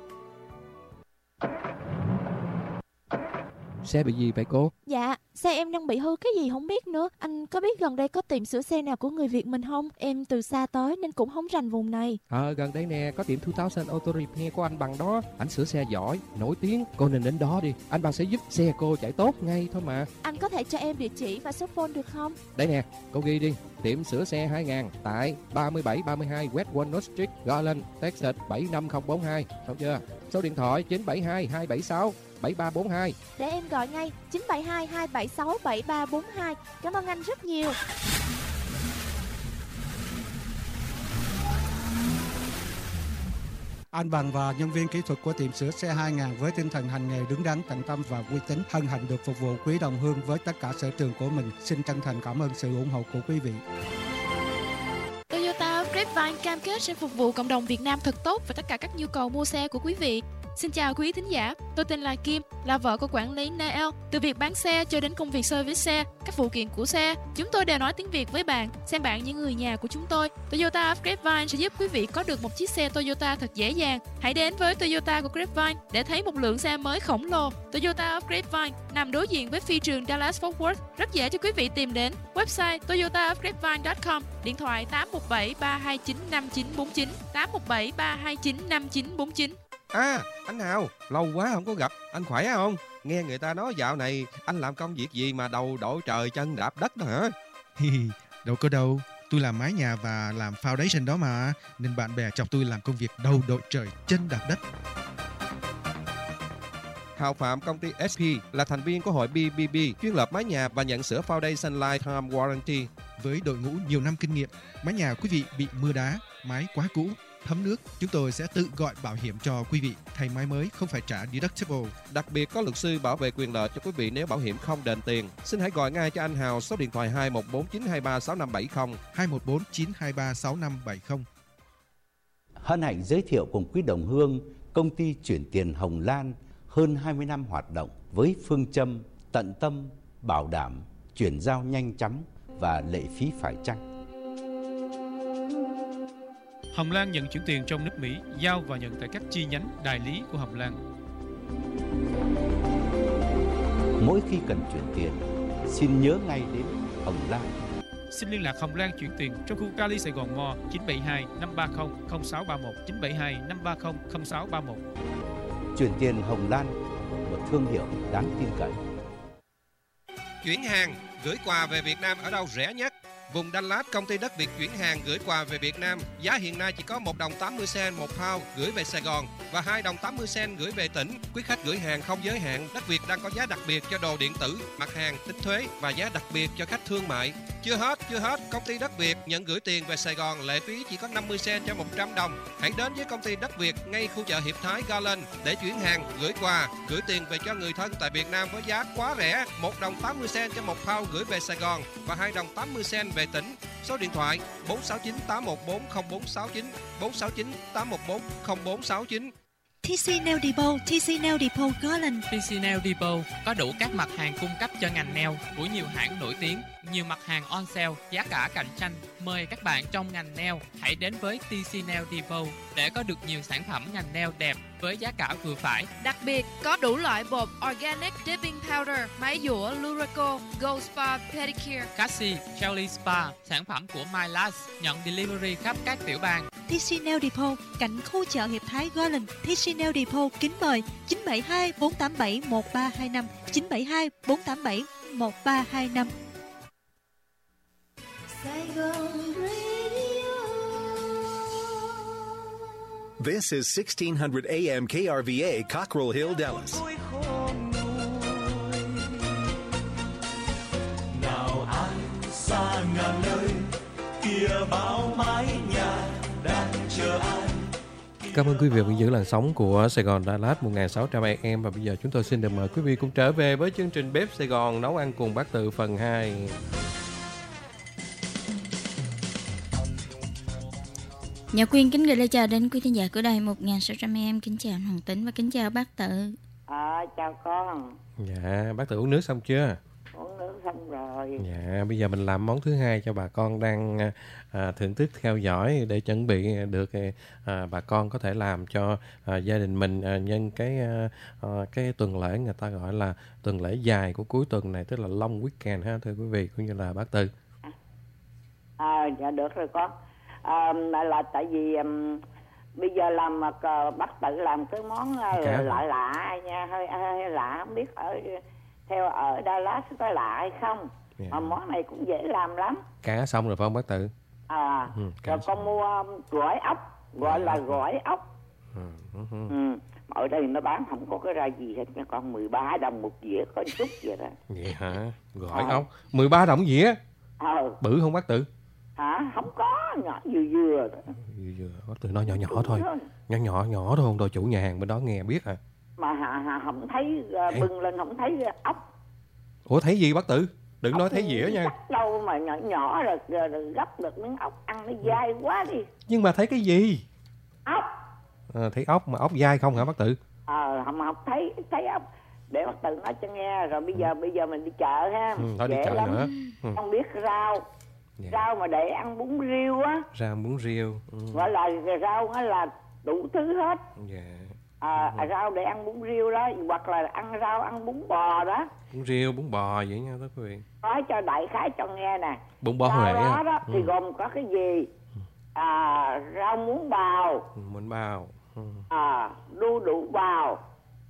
Xe bị gì vậy cô? Dạ, xe em đang bị hư cái gì không biết nữa. Anh có biết gần đây có tiệm sửa xe nào của người Việt mình không? Em từ xa tới nên cũng không rành vùng này. Gần đây nè, có tiệm 2000 Auto Repair của anh Bằng đó. Anh sửa xe giỏi, nổi tiếng. Cô nên đến đó đi. Anh Bằng sẽ giúp xe cô chạy tốt ngay thôi mà. Anh có thể cho em địa chỉ và số phone được không? Đây nè, cô ghi đi. Tiệm sửa xe 2000 tại 3732 West Walnut Street, Garland, Texas 75042. Xong chưa? Số điện thoại 972 276 7342. Để em gọi ngay 972 276 7342. Cảm ơn anh rất nhiều. Anh Bằng và nhân viên kỹ thuật của tiệm sửa xe 2000 với tinh thần hành nghề đứng đắn, tận tâm và uy tín hân hạnh được phục vụ quý đồng hương với tất cả sở trường của mình. Xin chân thành cảm ơn sự ủng hộ của quý vị. Toyota Grapevine cam kết sẽ phục vụ cộng đồng Việt Nam thật tốt và tất cả các nhu cầu mua xe của quý vị. Xin chào quý thính giả, tôi tên là Kim, là vợ của quản lý Nael. Từ việc bán xe cho đến công việc service xe, các phụ kiện của xe, chúng tôi đều nói tiếng Việt với bạn, xem bạn như người nhà của chúng tôi. Toyota of Grapevine sẽ giúp quý vị có được một chiếc xe Toyota thật dễ dàng. Hãy đến với Toyota của Grapevine để thấy một lượng xe mới khổng lồ. Toyota of Grapevine nằm đối diện với phi trường Dallas Fort Worth, rất dễ cho quý vị tìm đến. Website toyotaofgrapevine.com, điện thoại 817-329-5949, 817-329-5949. À, anh Hào, lâu quá không có gặp, anh khỏe không? Nghe người ta nói dạo này anh làm công việc gì mà đầu đội trời chân đạp đất đó hả? Đâu có đâu, tôi làm mái nhà và làm foundation đó mà, nên bạn bè chọc tôi làm công việc đầu đội trời chân đạp đất. Hào Phạm, công ty SP, là thành viên của hội BBB, chuyên lập mái nhà và nhận sửa foundation lifetime warranty. Với đội ngũ nhiều năm kinh nghiệm, mái nhà quý vị bị mưa đá, mái quá cũ, thấm nước, chúng tôi sẽ tự gọi bảo hiểm cho quý vị. Thay mái mới không phải trả deductible. Đặc biệt có luật sư bảo vệ quyền lợi cho quý vị nếu bảo hiểm không đền tiền. Xin hãy gọi ngay cho anh Hào số điện thoại 214-923-6570. 214-923-6570. Hân hạnh giới thiệu cùng quý đồng hương công ty chuyển tiền Hồng Lan hơn 20 năm hoạt động với phương châm tận tâm, bảo đảm, chuyển giao nhanh chóng và lệ phí phải chăng. Hồng Lan nhận chuyển tiền trong nước Mỹ, giao và nhận tại các chi nhánh đại lý của Hồng Lan. Mỗi khi cần chuyển tiền, xin nhớ ngay đến Hồng Lan. Xin liên lạc Hồng Lan chuyển tiền trong khu Cali Sài Gòn Mall 972 530 0631 972 530 0631. Chuyển tiền Hồng Lan, một thương hiệu đáng tin cậy. Chuyển hàng, gửi quà về Việt Nam ở đâu rẻ nhất? Vùng Dallas, công ty đất Việt chuyển hàng gửi quà về Việt Nam. Giá hiện nay chỉ có 1 đồng 80 cent 1 pound gửi về Sài Gòn và 2 đồng 80 cent gửi về tỉnh. Quý khách gửi hàng không giới hạn. Đất Việt đang có giá đặc biệt cho đồ điện tử, mặt hàng, tính thuế và giá đặc biệt cho khách thương mại. Chưa hết. Công ty đất Việt nhận gửi tiền về Sài Gòn lệ phí chỉ có 50 cent cho 100 đồng. Hãy đến với công ty đất Việt ngay khu chợ Hiệp Thái Garland để chuyển hàng, gửi quà, gửi tiền về cho người thân tại Việt Nam với giá quá rẻ. 1 đồng 80 cent cho 1 pound gửi về Sài Gòn và 2 đồng 80 cent về tỉnh. Số điện thoại 469 814 0469 469 814 0469. TC Nail Depot, TC Nail Depot Garland. TC Nail Depot có đủ các mặt hàng cung cấp cho ngành nail của nhiều hãng nổi tiếng, nhiều mặt hàng on sale, giá cả cạnh tranh. Mời các bạn trong ngành nail hãy đến với TC Nail Depot để có được nhiều sản phẩm ngành nail đẹp với giá cả vừa phải. Đặc biệt có đủ loại bột Organic Dipping Powder, máy dũa Luraco, Gold Spa Pedicure, Cassie, Jelly Spa, sản phẩm của My Last, nhận delivery khắp các tiểu bang. TC Nail Depot, cạnh khu chợ Hiệp Thái Garland. TC Nail Depot kính mời 972 487 1325, 972 487 1325. This is 1600 AM KRVA, Cockrell Hill, Dallas. Nào anh xa ngàn nơi, kia bao mái nhà đang chờ anh. Cảm ơn quý vị vẫn giữ làn sóng của Sài Gòn Dallas 1600 AM. Và bây giờ chúng tôi xin được mời quý vị cùng trở về với chương trình Bếp Sài Gòn nấu ăn cùng bác Tự phần 2. Nhã Quyên kính gửi lời chào đến quý khán giả của đài 1600 AM. Kính chào anh Hoàng Tính và kính chào bác Tự. Chào con. Dạ, bác Tự uống nước xong chưa? Uống nước xong rồi. Dạ, bây giờ mình làm món thứ hai cho bà con đang thưởng thức theo dõi để chuẩn bị được bà con có thể làm cho gia đình mình nhân cái tuần lễ người ta gọi là tuần lễ dài của cuối tuần này, tức là long weekend ha thưa quý vị cũng như là bác Tự. Dạ được rồi con. Là tại vì bây giờ làm bác Tự làm cái món lạ nha, hơi lạ, không biết ở Dallas có lạ hay không. Mà món này cũng dễ làm lắm. Cá xong rồi phải không bác Tự? Rồi con mua gỏi ốc, gọi là gỏi ốc. Ở đây nó bán không có cái ra gì hết nha con, 13 đồng một dĩa có chút vậy đó. Vậy hả? Gỏi ốc 13 đồng dĩa? Bự không bác Tự? Hả? Không có, nhỏ vừa. Bác Tự nói nhỏ thôi. Nhỏ thôi, không thôi chủ nhà hàng bên đó nghe biết à. Mà không thấy bưng lên không thấy ốc. Ủa thấy gì bác Tự? Đừng nói thấy dĩa nha. Đâu mà nhỏ rồi gấp được miếng ốc ăn nó dai quá đi. Nhưng mà thấy cái gì? Ốc. Thấy ốc mà ốc dai không hả bác Tự? không thấy ốc, để bác Tự nói cho nghe. Rồi bây giờ mình đi chợ ha. Thôi đi chợ lắm. Nữa. Không biết rau. Rau mà để ăn bún riêu á. Rau bún riêu. Gọi là rau á là đủ thứ hết. Rau để ăn bún riêu đó, hoặc là ăn rau ăn bún bò đó. Bún riêu, bún bò vậy nha quý vị. Nói cho đại khái cho nghe nè. Bún bò Huế đó thì gồm có cái gì? Rau muống bào. Muống bào. Đu đủ bào.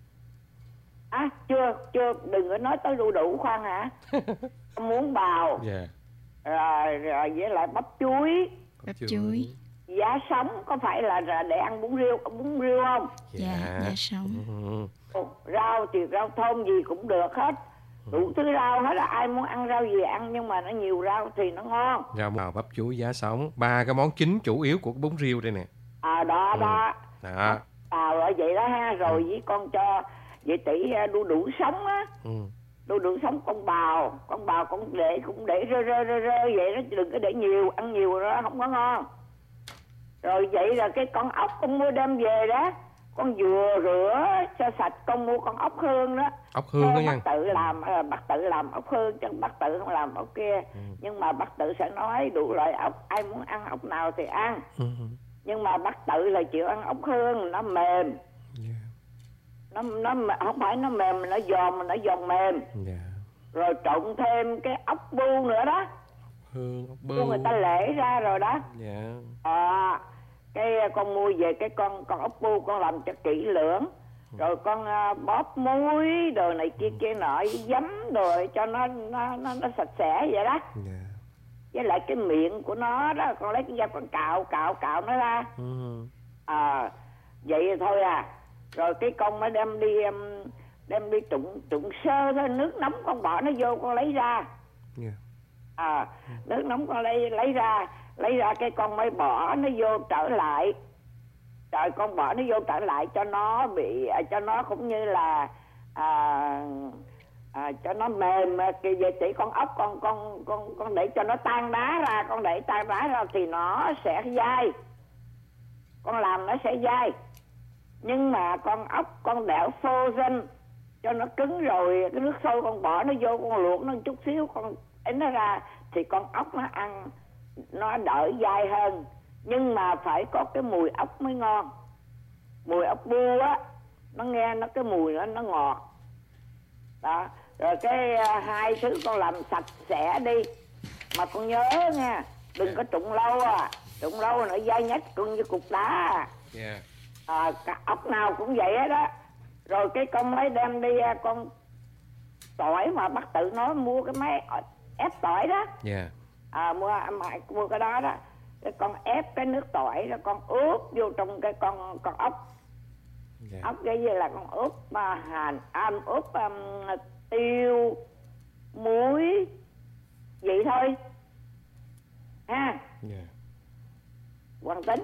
Chưa đừng có nói tới đu đủ khoan hả. Muống bào. Rồi với lại bắp chuối. Giá sống có phải là để ăn bún riêu không? Giá sống. Rau thì rau thơm gì cũng được hết. Đủ thứ rau hết, là ai muốn ăn rau gì ăn, nhưng mà nó nhiều rau thì nó ngon. Rau bào, bắp chuối, giá sống, 3 cái món chính chủ yếu của bún riêu đây nè. Đó. Rồi vậy đó ha. Rồi với con cho vậy tỷ đu đủ sống á. Đu đủ sống con bào cũng để rơ vậy đó, đừng có để nhiều, ăn nhiều đó không có ngon. Rồi vậy là cái con ốc con mua đem về đó, con vừa rửa cho sạch, con mua con ốc hương đó. Ốc hương đó nha. Bác Tự làm ốc hương chứ bác Tự không làm ốc kia. Nhưng mà bác Tự sẽ nói đủ loại ốc, ai muốn ăn ốc nào thì ăn. Nhưng mà bác Tự là chịu ăn ốc hương, nó mềm. Nó không phải nó mềm, nó giòn, mà nó giòn mềm. Rồi trộn thêm cái ốc bu nữa đó. Ốc bu người ta lễ ra rồi đó. Cái con mua về cái con ốc bu, con làm cho kỹ lưỡng. Rồi con bóp muối đồ này kia nọ, giấm rồi cho nó sạch sẽ vậy đó. Với lại cái miệng của nó đó, con lấy cái dao con cạo nó ra. Vậy thôi à. Rồi cái con mới đem đi trụng sơ thôi, nước nóng con bỏ nó vô, con lấy ra. Nước nóng con lấy ra cái con mới bỏ nó vô trở lại. Rồi con bỏ nó vô trở lại cho nó cũng như là cho nó mềm. Vậy chỉ con ốc con để cho nó tan đá ra, con để tan đá ra thì nó sẽ dai. Con làm nó sẽ dai. Nhưng mà con ốc con đẽo frozen cho nó cứng, rồi cái nước sôi con bỏ nó vô, con luộc nó một chút xíu, con ấn nó ra thì con ốc nó ăn nó đỡ dai hơn. Nhưng mà phải có cái mùi ốc mới ngon. Mùi ốc bu á, nó nghe nó cái mùi nó ngọt đó. Rồi cái hai thứ con làm sạch sẽ đi, mà con nhớ nha, đừng có trụng lâu trụng lâu nó dai nhách con như cục đá. Ốc nào cũng vậy hết đó. Rồi cái con mới đem đi con tỏi mà bác Tự nói mua cái máy ép tỏi đó. Mua cái đó đó. Cái con ép cái nước tỏi rồi con ướp vô trong cái con ốc. Ốc cái gì là con ướp hành, ướp tiêu, muối, vậy thôi ha. Quang Tính.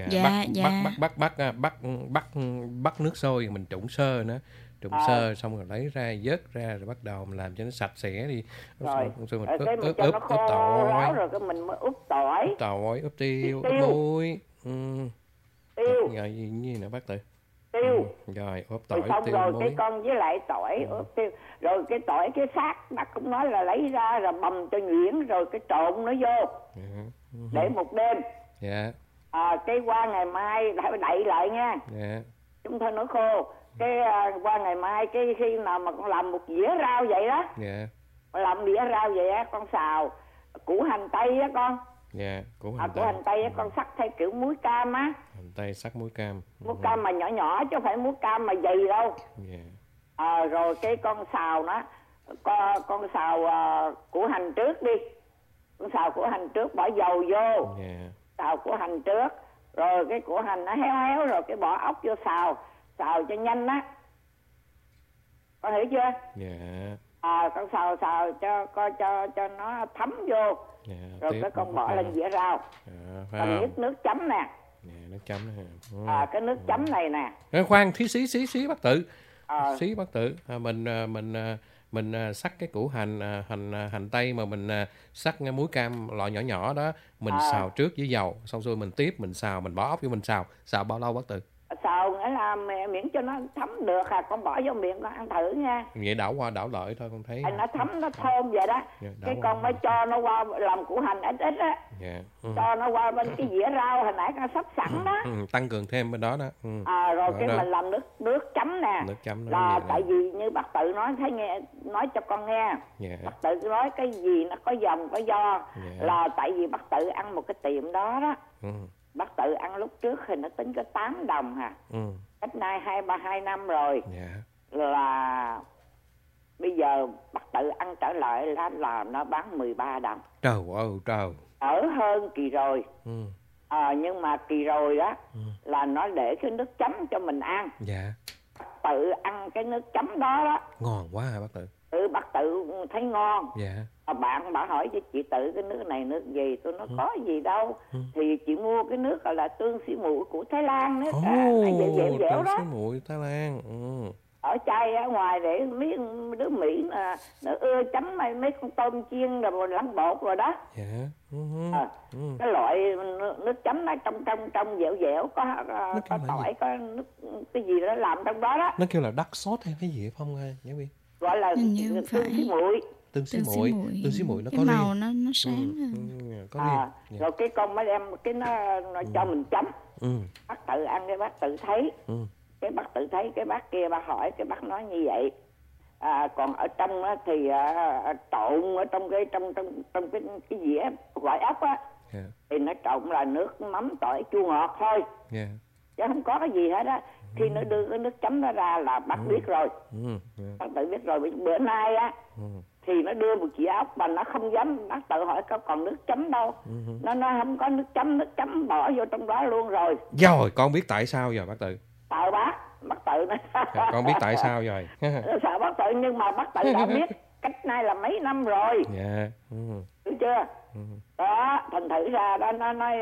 Bắt nước sôi mình trụng sơ nữa, sơ xong rồi lấy ra, vớt ra, rồi bắt đầu mình làm cho nó sạch sẽ đi. Rồi mình ướp tỏi, rồi cái mình mới ướp tỏi, ướp tiêu, ướp muối, tiêu, rồi gì nữa bác Tự? Tiêu. Rồi ướp tỏi, xong tiêu, rồi muối. cái con với lại tỏi ướp tiêu, rồi cái tỏi cái xác bác cũng nói là lấy ra rồi bầm cho nhuyễn, rồi cái trộn nó vô để một đêm. Cái qua ngày mai đậy lại nha. Chúng tôi nói khô. Cái qua ngày mai cái khi nào mà con làm một dĩa rau vậy đó. Con làm dĩa rau vậy á, con xào củ hành tây á con. Củ hành tây á, con sắc theo kiểu muối cam á. Hành tây sắc muối cam. Muối cam mà nhỏ nhỏ chứ không phải muối cam mà dày đâu. Rồi cái con xào nó, con xào củ hành trước đi. Con xào củ hành trước, bỏ dầu vô. Xào củ hành trước, rồi cái củ hành nó héo rồi cái bỏ ốc vô xào cho nhanh á. Con hiểu chưa? Con xào cho nó thấm vô. Rồi cái con bỏ lên dĩa rau. Còn nước chấm nè. Nước chấm cái nước chấm này nè. Khoan xí bác Tự. Xí bác Tự. Mình sắc cái củ hành tây mà mình sắc muối cam loại nhỏ đó, mình xào trước với dầu, xong rồi mình tiếp mình xào, mình bỏ ốc vô mình xào bao lâu bác Tự? Xào nghĩa là miễn cho nó thấm được con bỏ vô miệng con ăn thử nha. Vậy đảo qua đảo lại thôi con thấy. Nó thấm nó thơm vậy đó. Cái con mới cho nó qua làm củ hành ít ít á. Cho nó qua bên cái dĩa rau hồi nãy con sắp sẵn đó. Tăng cường thêm bên đó đó. Rồi cái mình làm nước chấm nè. Nước chấm là tại vì như bác Tự nói cho con nghe. Bác Tự nói cái gì nó có dòng có do. Là tại vì bác Tự ăn một cái tiệm đó đó. Bác Tự ăn lúc trước thì nó tính có 8 đồng hả? Cách nay 2 năm rồi. Là bây giờ bác Tự ăn trở lại là nó bán 13 đồng. Trời ơi trời. Ở hơn kỳ rồi. Nhưng mà kỳ rồi đó là nó để cái nước chấm cho mình ăn. Bác Tự ăn cái nước chấm đó đó. Ngon quá hả bác Tự? Bác Tự thấy ngon. Bạn bảo hỏi cho chị Tự cái nước này nước gì, tôi nói có gì đâu. Thì chị mua cái nước gọi là tương xí muội của Thái Lan nữa. Dẻo đó. Tương xí muội Thái Lan. Ở chai ở ngoài để mấy đứa Mỹ nó ưa chấm mấy con tôm chiên rồi lăn bột rồi đó. Cái loại nước chấm nó trong dẻo dẻo có tỏi có nước cái gì đó làm trong đó đó. Nó kêu là đắc sốt hay cái gì không giáo viên? Gọi là tương xí muội. Tương xí muội nó cái có màu riêng. nó sáng riêng. Rồi cái con mới đem cái nó cho mình chấm. Bác Tự ăn cái bác Tự thấy. Cái bác Tự thấy cái bác kia bác hỏi cái bác nói như vậy. Còn ở trong á, thì trộn ở trong cái dĩa gọi ốc á, thì nó trộn là nước mắm tỏi chua ngọt thôi, chứ không có cái gì hết á. Khi nó đưa cái nước chấm đó ra là bác biết rồi. Bác Tự biết rồi. Bữa nay á thì nó đưa một dĩa ốc mà nó không dám. Bác Tự hỏi có còn nước chấm đâu. Nó không có nước chấm bỏ vô trong đó luôn rồi. Rồi con biết tại sao rồi bác Tự? Sợ bác Tự này. Con biết tại sao rồi? Sợ bác Tự, nhưng mà bác Tự đã biết cách nay là mấy năm rồi. Đúng chưa? Đó, thành thử ra đó nó nói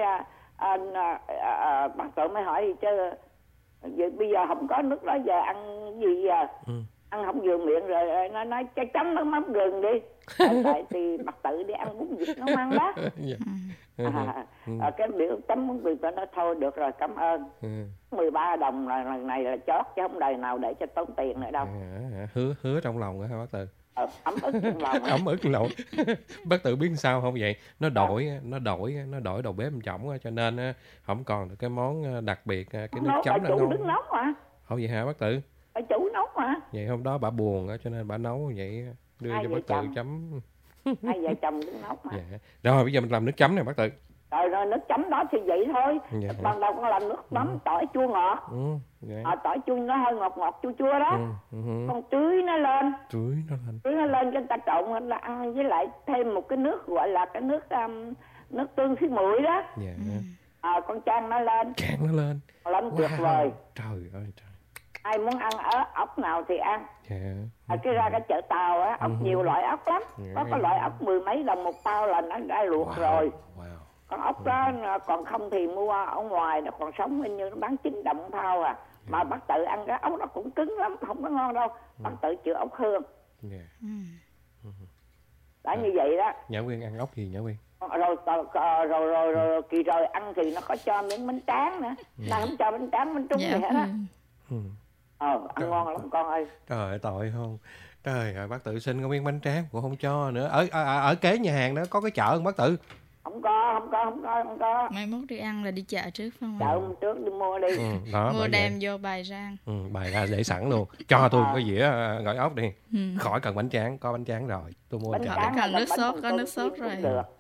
bác Tự mới hỏi gì chứ bây giờ không có nước đó giờ ăn gì giờ? Ăn không vừa miệng rồi nó nói cho chấm nước mắm gừng đi. Tại thì bác Tự đi ăn bún vịt nó ăn đó. Cái biểu chấm bún vịt nó thôi được rồi, cảm ơn. 13 đồng là lần này là chót, chứ không đời nào để cho tốn tiền nữa đâu. Hứa trong lòng hả bác Tự? Ấm ức trong lòng. Ấm ức trong lòng. Bác Tự biết sao không vậy? Nó đổi đầu bếp trọng, cho nên không còn được cái món đặc biệt cái nước chấm đó. Chủ đứng nấu mà. Không vậy hả bác Tự? Bà chủ nấu mà. Vậy hôm đó bà buồn cho nên bà nấu vậy, đưa cho bác Tự chấm. Hai vợ chồng đứng nấu mà. Rồi bây giờ mình làm nước chấm này bác Tự. Rồi nước chấm đó thì vậy thôi. Ban đầu con làm nước mắm tỏi chua ngọt. Tỏi chua nó hơi ngọt chua đó. Con tưới nó lên cho người ta trộn là ăn với lại thêm một cái nước gọi là cái nước tương xí muội đó. Con chan nó lên. Lắm tuyệt vời. Trời ơi trời. Ai muốn ăn ốc nào thì ăn. Cái ra cái chợ Tàu á, ốc nhiều loại ốc lắm. Có cái loại ốc 10 mấy đồng một bao là nó đã luộc rồi. Con ốc đó còn không thì mua ở ngoài, nó còn sống hình như nó bán 9 đồng một bao à. Mà bác Tự ăn cái ốc đó cũng cứng lắm, không có ngon đâu. Bác Tự chữa ốc hương. Đã như vậy đó. Nhã Quyên ăn ốc gì Nhã Quyên? Rồi kỳ rồi ăn thì nó có cho miếng bánh tráng nữa. Nó không cho bánh tráng bánh trúng gì hết á. Ăn ngon lắm con ơi. Trời ơi tội không. Trời ơi bác Tự xin có miếng bánh tráng cũng không cho nữa. Ở kế nhà hàng đó có cái chợ không bác Tự? Không có. Mai mốt đi ăn là đi chợ trước phải không? Chợ trước đi mua đi. Mua đem vô bày ra. Bày ra để sẵn luôn. Cho tôi cái dĩa gỏi ốc đi. Khỏi cần bánh tráng, có bánh tráng rồi. Tôi mua chợ. Cần nước sốt, có nước sốt rồi.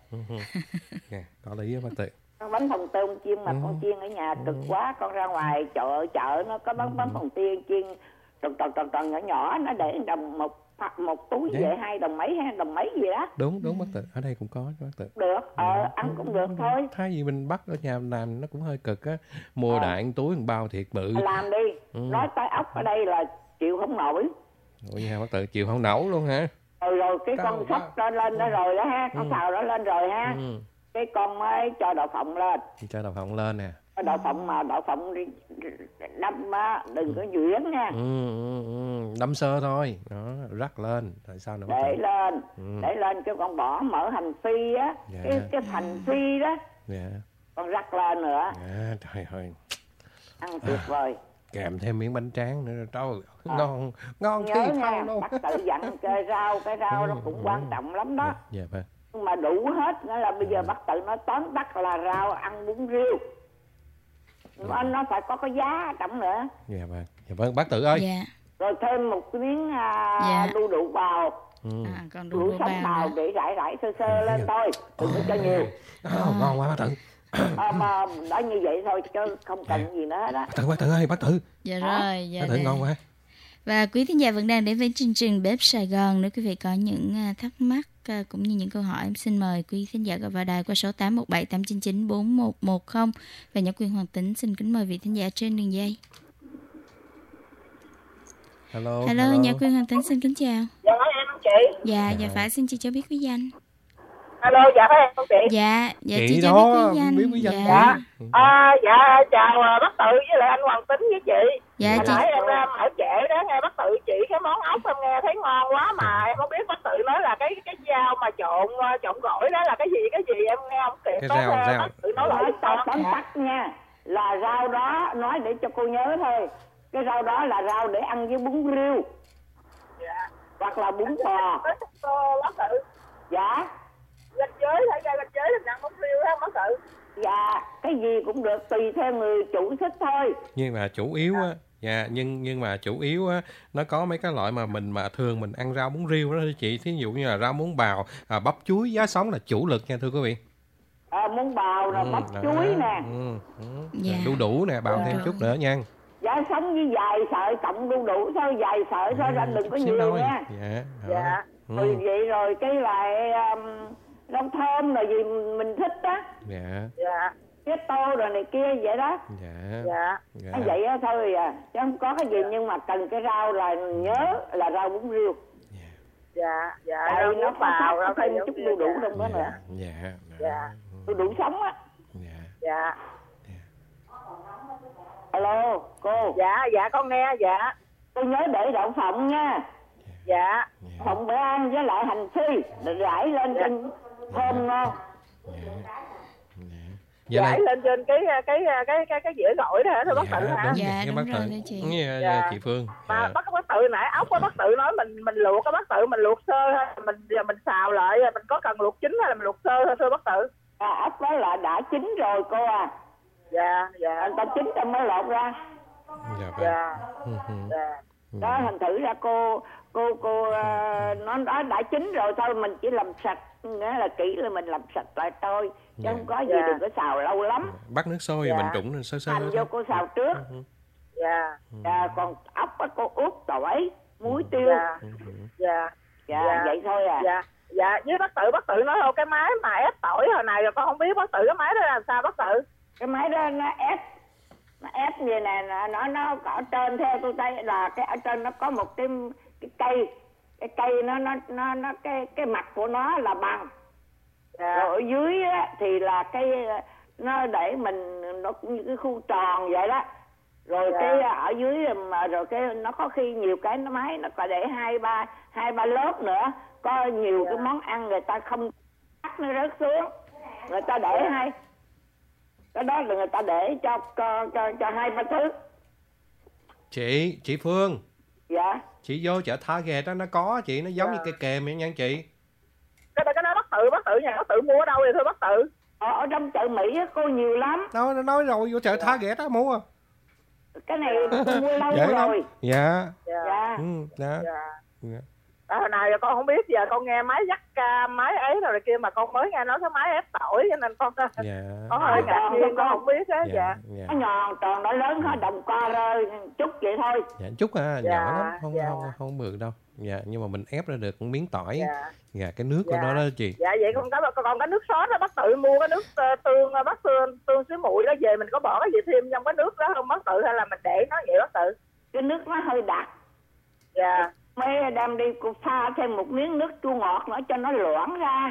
Có lý bác Tự. Bánh phồng tôm chiên mà con chiên ở nhà cực quá, con ra ngoài chợ nó có bánh phồng chiên tròn nhỏ nó để đồng một túi về 2 đồng mấy gì đó. Đúng bác Tự, ở đây cũng có bác Tự. Được, ăn cũng được thôi. Thay vì mình bắt ở nhà làm nó cũng hơi cực á, mua đại túi một bao thiệt bự. Làm đi. Nói tới ốc ở đây là chịu không nổi. Ủa vậy hả bác Tự, chịu không nổi luôn hả? Rồi cái con sắp đó lên đó rồi đó ha, con xào đó lên rồi ha. Cái con mới cho đậu phộng lên. Cho đậu phộng lên nè. Đậu phộng mà đậu phộng đâm á, đừng có nhuyễn nha. Đâm sơ thôi, đó, rắc lên, rồi sao nữa? Để lên cho con bỏ mỡ hành phi á, cái hành phi đó. Con rắc lên nữa. Trời ơi. ăn tuyệt vời. Kèm thêm miếng bánh tráng nữa, trời ơi, ngon Nhớ thi nha, không đâu. bác tự dặn cái rau nó cũng quan trọng lắm đó. Dạ vâng. Nhưng mà đủ hết, nghĩa là bây giờ bác tự nói tóm tắt là rau ăn bún riêu. Nó phải có cái giá trong nữa. Dạ vâng, bác Tự ơi. Dạ. Rồi thêm một cái miếng đu đủ bào. Còn đu sống bào để rải sơ lên thôi, đừng có cho nhiều. Ngon quá bác Tự. Mà đã như vậy thôi chứ không cần gì nữa hết á. Bác Tự ơi, bác Tự. Dạ rồi, dạ. Bác Tự ngon quá. Và quý thính giả vẫn đang đến với chương trình Bếp Sài Gòn. Nếu quý vị có những thắc mắc cũng như những câu hỏi, em xin mời quý thính giả gọi vào đài qua số 817 899 4110. Và Nhã Quyên Hoàng Tính xin kính mời vị thính giả trên đường dây. Hello, Nhã Quyên Hoàng Tính xin kính chào. Dạ phải em không chị? Dạ phải, xin chị cho biết quý danh. Alo, dạ phải em không chị? Dạ chị cho biết quý danh. Dạ chào bác Tự với lại anh Hoàng Tính với chị. Dạ chị. Nãy em ra ở trễ đó, nghe bác Tự chỉ cái món ốc em nghe thấy ngon quá mà em không biết bác Tự nói là cái dao mà trộn gỏi đó là cái gì em nghe không kịp. Cái rau. Bác Tự nói lại tóm tắt nha, là rau đó nói để cho cô nhớ thôi. Cái rau đó là rau để ăn với bún riêu. Dạ. Hoặc là bún bò. Bác Tự. Dạ. Gạch giới hay gạch giới thì ăn bún riêu đó bác Tự. Dạ, cái gì cũng được tùy theo người chủ thích thôi. Nhưng mà chủ yếu á, nhưng mà chủ yếu á, nó có mấy cái loại mà thường mình ăn rau bún riêu đó chị, thí dụ như là rau muống bào, bắp chuối, giá sống là chủ lực nha thưa quý vị. Muống bào là bắp chuối nè. Đu đủ nè, bào thêm chút nữa nha. Giá sống với vài sợi cộng đu đủ thôi, vài sợi thôi, đừng có nhiều nha. Dạ. Vậy rồi cái lại rau thơm rồi gì mình thích á. Dạ. Cái tô rồi này kia vậy đó. Dạ. Vậy đó thôi chứ không có cái gì, nhưng mà cần cái rau là nhớ là rau bún riêu. Dạ. Rau nó bào, rau thêm chút đu đủ trong đó nữa. Dạ. Đu đủ sống á. Dạ. Alo cô. Dạ con nghe. Dạ. Cô nhớ để đậu phộng nha. Dạ. Phộng bể ăn với lại hành phi rải lên trên thơm ngon. Rải lên trên cái dĩa gỏi đó hả thưa bác Tự hả? Dạ đúng rồi đó chị. Chị Phương. Mà bác Tự nãy ốc bác Tự nói mình luộc cái bác Tự mình luộc sơ hay mình xào lại, mình có cần luộc chín hay là mình luộc sơ thôi thưa bác Tự? Ốc đó là đã chín rồi cô à. Dạ. Người ta chín ta mới lột ra. Dạ. Đó thành thử ra cô nó đã chín rồi thôi, mình chỉ làm sạch, nghĩa là kỹ là mình làm sạch lại thôi, chứ không có gì đừng có xào lâu lắm. Bắt nước sôi mình trụng sơ hành vô cô xào trước. Còn ốc cô ướp tỏi, muối tiêu. Vậy thôi à. Dạ, với bác Tự nói cái máy mà ép tỏi hồi này rồi con không biết bác Tự cái máy đó làm sao bác Tự? Cái máy đó nó ép như này nó ở trên, theo tôi thấy là cái ở trên nó có một cái cây, cái cây nó cái mặt của nó là bằng. Rồi ở dưới á, thì là cái nó để mình nó như cái khu tròn vậy đó. Rồi cái ở dưới mà rồi cái nó có khi nhiều cái nó máy nó có để hai ba lớp nữa, có nhiều cái món ăn người ta không cắt nó rớt xuống, người ta để cái đó là người ta để cho hai ba thứ. Chị Phương. Dạ. Chị vô chợ Target đó nó có chị, nó giống như cây kèm vậy nha chị. Cái đó bác Tự nhà bác Tự mua ở đâu vậy thưa bác Tự? Ở trong chợ Mỹ cô nhiều lắm. Nó nói rồi, vô chợ Target đó mua. Cái này tôi mua lâu rồi. Dạ. Hồi nào giờ con không biết, giờ con nghe máy dắt máy ấy rồi kia mà con mới nghe nói cái máy ép tỏi cho nên con có hơi ngạc nhiên, con không biết á. Nó nhòn tròn nó lớn hết, đồng co rơi chút vậy thôi. Chút nhỏ lắm, không bự đâu. Nhưng mà mình ép ra được một miếng tỏi. Cái nước của nó đó chị. Vậy còn cái nước sốt đó bác Tự mua cái nước tương xứ muội đó về, mình có bỏ cái gì thêm trong cái nước đó không bác Tự, hay là mình để nó vậy bác Tự? Cái nước nó hơi đặc. Mới đem đi cô pha thêm một miếng nước chua ngọt nữa cho nó loãng ra.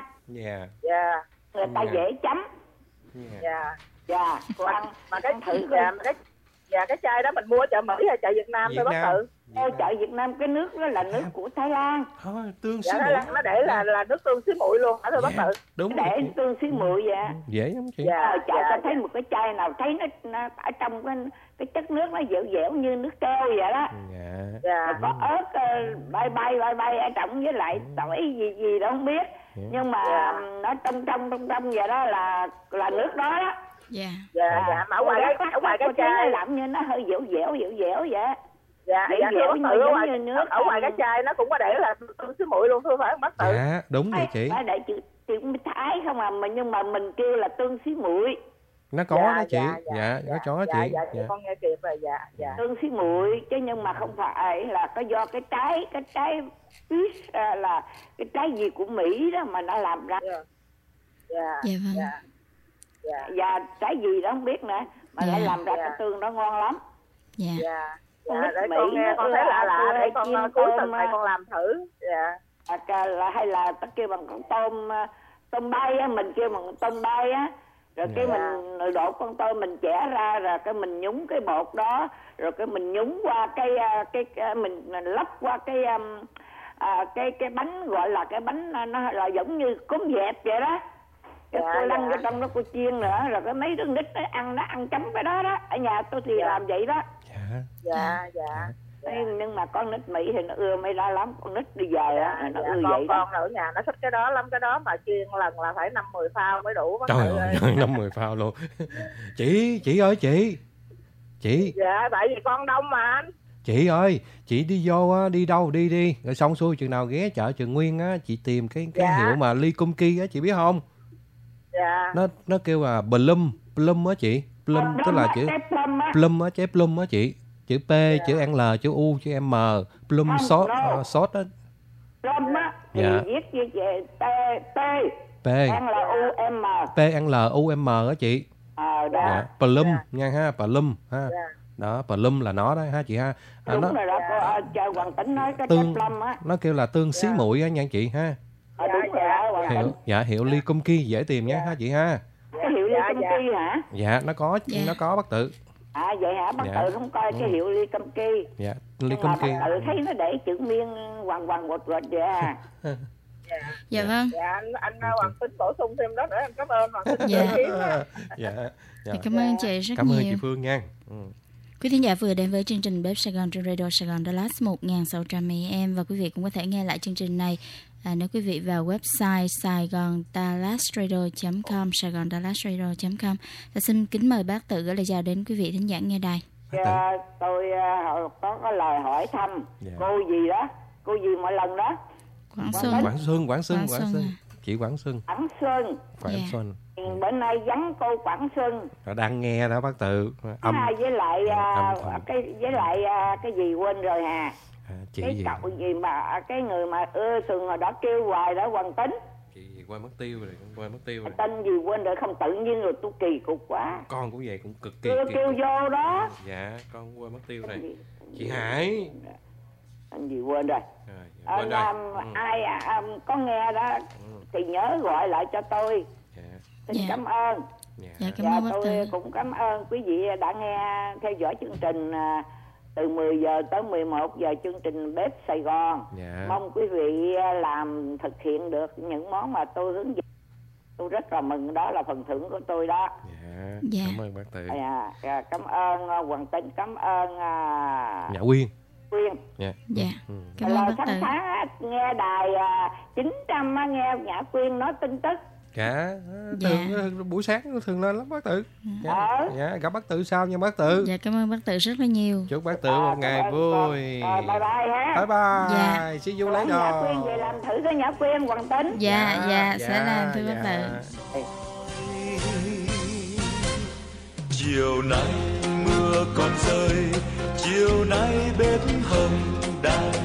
Người ta dễ chấm. Mà cái Dạ, cái chai đó mình mua ở chợ Mỹ hay chợ Việt Nam thôi bác Tự? Chợ Việt Nam cái nước đó là nước của Thái Lan. Tương dạ, xí muội. Nó để là nước tương xí muội luôn hả thưa bác Tự? Đúng để tương xí muội vậy. Dễ lắm chị. Chợ ta thấy một cái chai nào thấy nó ở trong cái chất nước nó dẻo dẻo như nước keo vậy đó. Có ớt bay ở trong với lại tỏi gì đó không biết. Nhưng mà nó trong vậy đó là nước đó đó. Dạ mà ở ngoài cái chai làm như nó hơi dẻo vậy. Dạ thưa bác Tự, ở ngoài cái chai nó cũng có để là tương xí muội luôn thưa phải không bác Tự? Dạ đúng rồi chị. Để chữ Thái không à, nhưng mà mình kêu là tương xí muội. Nó có đó chị. Nó có chị. Dạ con nghe kịp rồi. Dạ. Tương xí muội chứ nhưng mà không phải là có do cái trái fish là cái trái gì của Mỹ đó mà nó làm ra. Dạ trái gì đó không biết nữa mà lại làm ra cái tương đó ngon lắm. Dạ để con nghe con thấy lạ để con cuối tuần này con làm thử. Hay là ta kêu bằng con tôm bay á, mình kêu bằng tôm bay á, rồi cái mình đổ con tôm mình chẻ ra, rồi cái mình nhúng cái bột đó, rồi cái mình nhúng qua cái mình lấp qua cái bánh, gọi là cái bánh nó là giống như cốm dẹp vậy đó. Cái cô lăn vô trong đó cô chiên nữa, rồi cái mấy đứa nít nó ăn chấm cái đó đó. Ở nhà tôi thì làm vậy đó. Dạ. Nhưng mà con nít Mỹ thì nó ưa mấy đó lắm, con nít đi về á nó ưa vậy đó. Con ở nhà nó thích cái đó lắm, cái đó mà chiên lần là phải 5-10 phao mới đủ. Trời ơi 5-10 phao luôn. Chị ơi chị. Dạ tại vì con đông mà anh. Chị ơi, chị đi vô đi đâu đi rồi xong xuôi chừng nào ghé chợ Trường Nguyên á, chị tìm cái hiệu mà ly cung ki á, chị biết không? Dạ. Nó kêu là plum á chị. Plum tức là chữ plum á, trái plum á chị. Chữ P, chữ L, chữ U, chữ M, plum sốt á. Plum á thì viết như vậy P L U M á chị. Đó. Plum nha ha, plum ha. Đó, plum là nó đó ha chị ha. Đúng rồi đó, cô Hoàng Tính nói cái tương, plum á. nó kêu là tương xí muội á nha chị ha. Đúng rồi đó. Hiệu ly cung ki dễ tìm nhé ha chị ha. Cái hiệu ly cung ki hả? Dạ nó có bác Tự. Vậy hả? Bác Tự không coi cái hiệu ly cung ki. Dạ, ly cung ki. Bác Tự thấy nó để chữ miên hoàng quật vậy à. Dạ vâng. Dạ anh Hoàng Tính bổ sung thêm đó nữa, em cảm ơn Hoàng Tính. Dạ. Cảm ơn chị rất nhiều. Cảm ơn chị Phương nha. Quý thính giả vừa đến với chương trình Bếp Sài Gòn trên Radio Sài Gòn Dallas 1600 AM, và quý vị cũng có thể nghe lại chương trình này nếu quý vị vào website saigondallastradio.com, saigondallastradio.com. Và xin kính mời bác Tự gửi lời chào đến quý vị thính giả nghe đài. Tôi có lời hỏi thăm cô gì đó, cô gì mọi lần đó. Quảng Xuân. Chị Quảng Xuân. Quảng Xuân. Bữa nay vắng cô Quảng Xuân. Đang nghe đó bác Tự. Với lại cái gì quên rồi hà. Cái gì? Cậu gì mà cái người mà thường hồi đó kêu hoài đó, Hoàng Tính. Chị quên mất tiêu rồi. Tên gì quên rồi, không tự nhiên rồi tôi kỳ cục quá. Con cũng vậy, cũng cực kỳ. Kêu vô đó. Dạ, con quên mất tiêu này. Chị Hải. Anh gì quên rồi. Ai có nghe đó thì nhớ gọi lại cho tôi. Xin cảm ơn. Cảm ơn tôi cũng cảm ơn quý vị đã nghe theo dõi chương trình từ 10 giờ tới 11 giờ chương trình Bếp Sài Gòn. Mong quý vị thực hiện được những món mà tôi hướng dẫn. Tôi rất là mừng, đó là phần thưởng của tôi đó. Cảm ơn bác Tự. Cảm ơn Hoàng Tính, cảm ơn Nhã Quyên. Cảm ơn bác Tự. Tháng nghe đài 900 nghe Nhã Quyên nói tin tức. Buổi sáng thường lên lắm bác Tự. Gặp bác Tự sau nha bác Tự. Cảm ơn bác Tự rất là nhiều. Chúc bác Tự một ngày vui. Bye bye ha. Bye. See you later. Nhã Quyên về làm thử cái Nhã Quyên Hoàng Tính. Sẽ làm thưa bác Tự. Chiều nay mưa còn rơi, chiều nay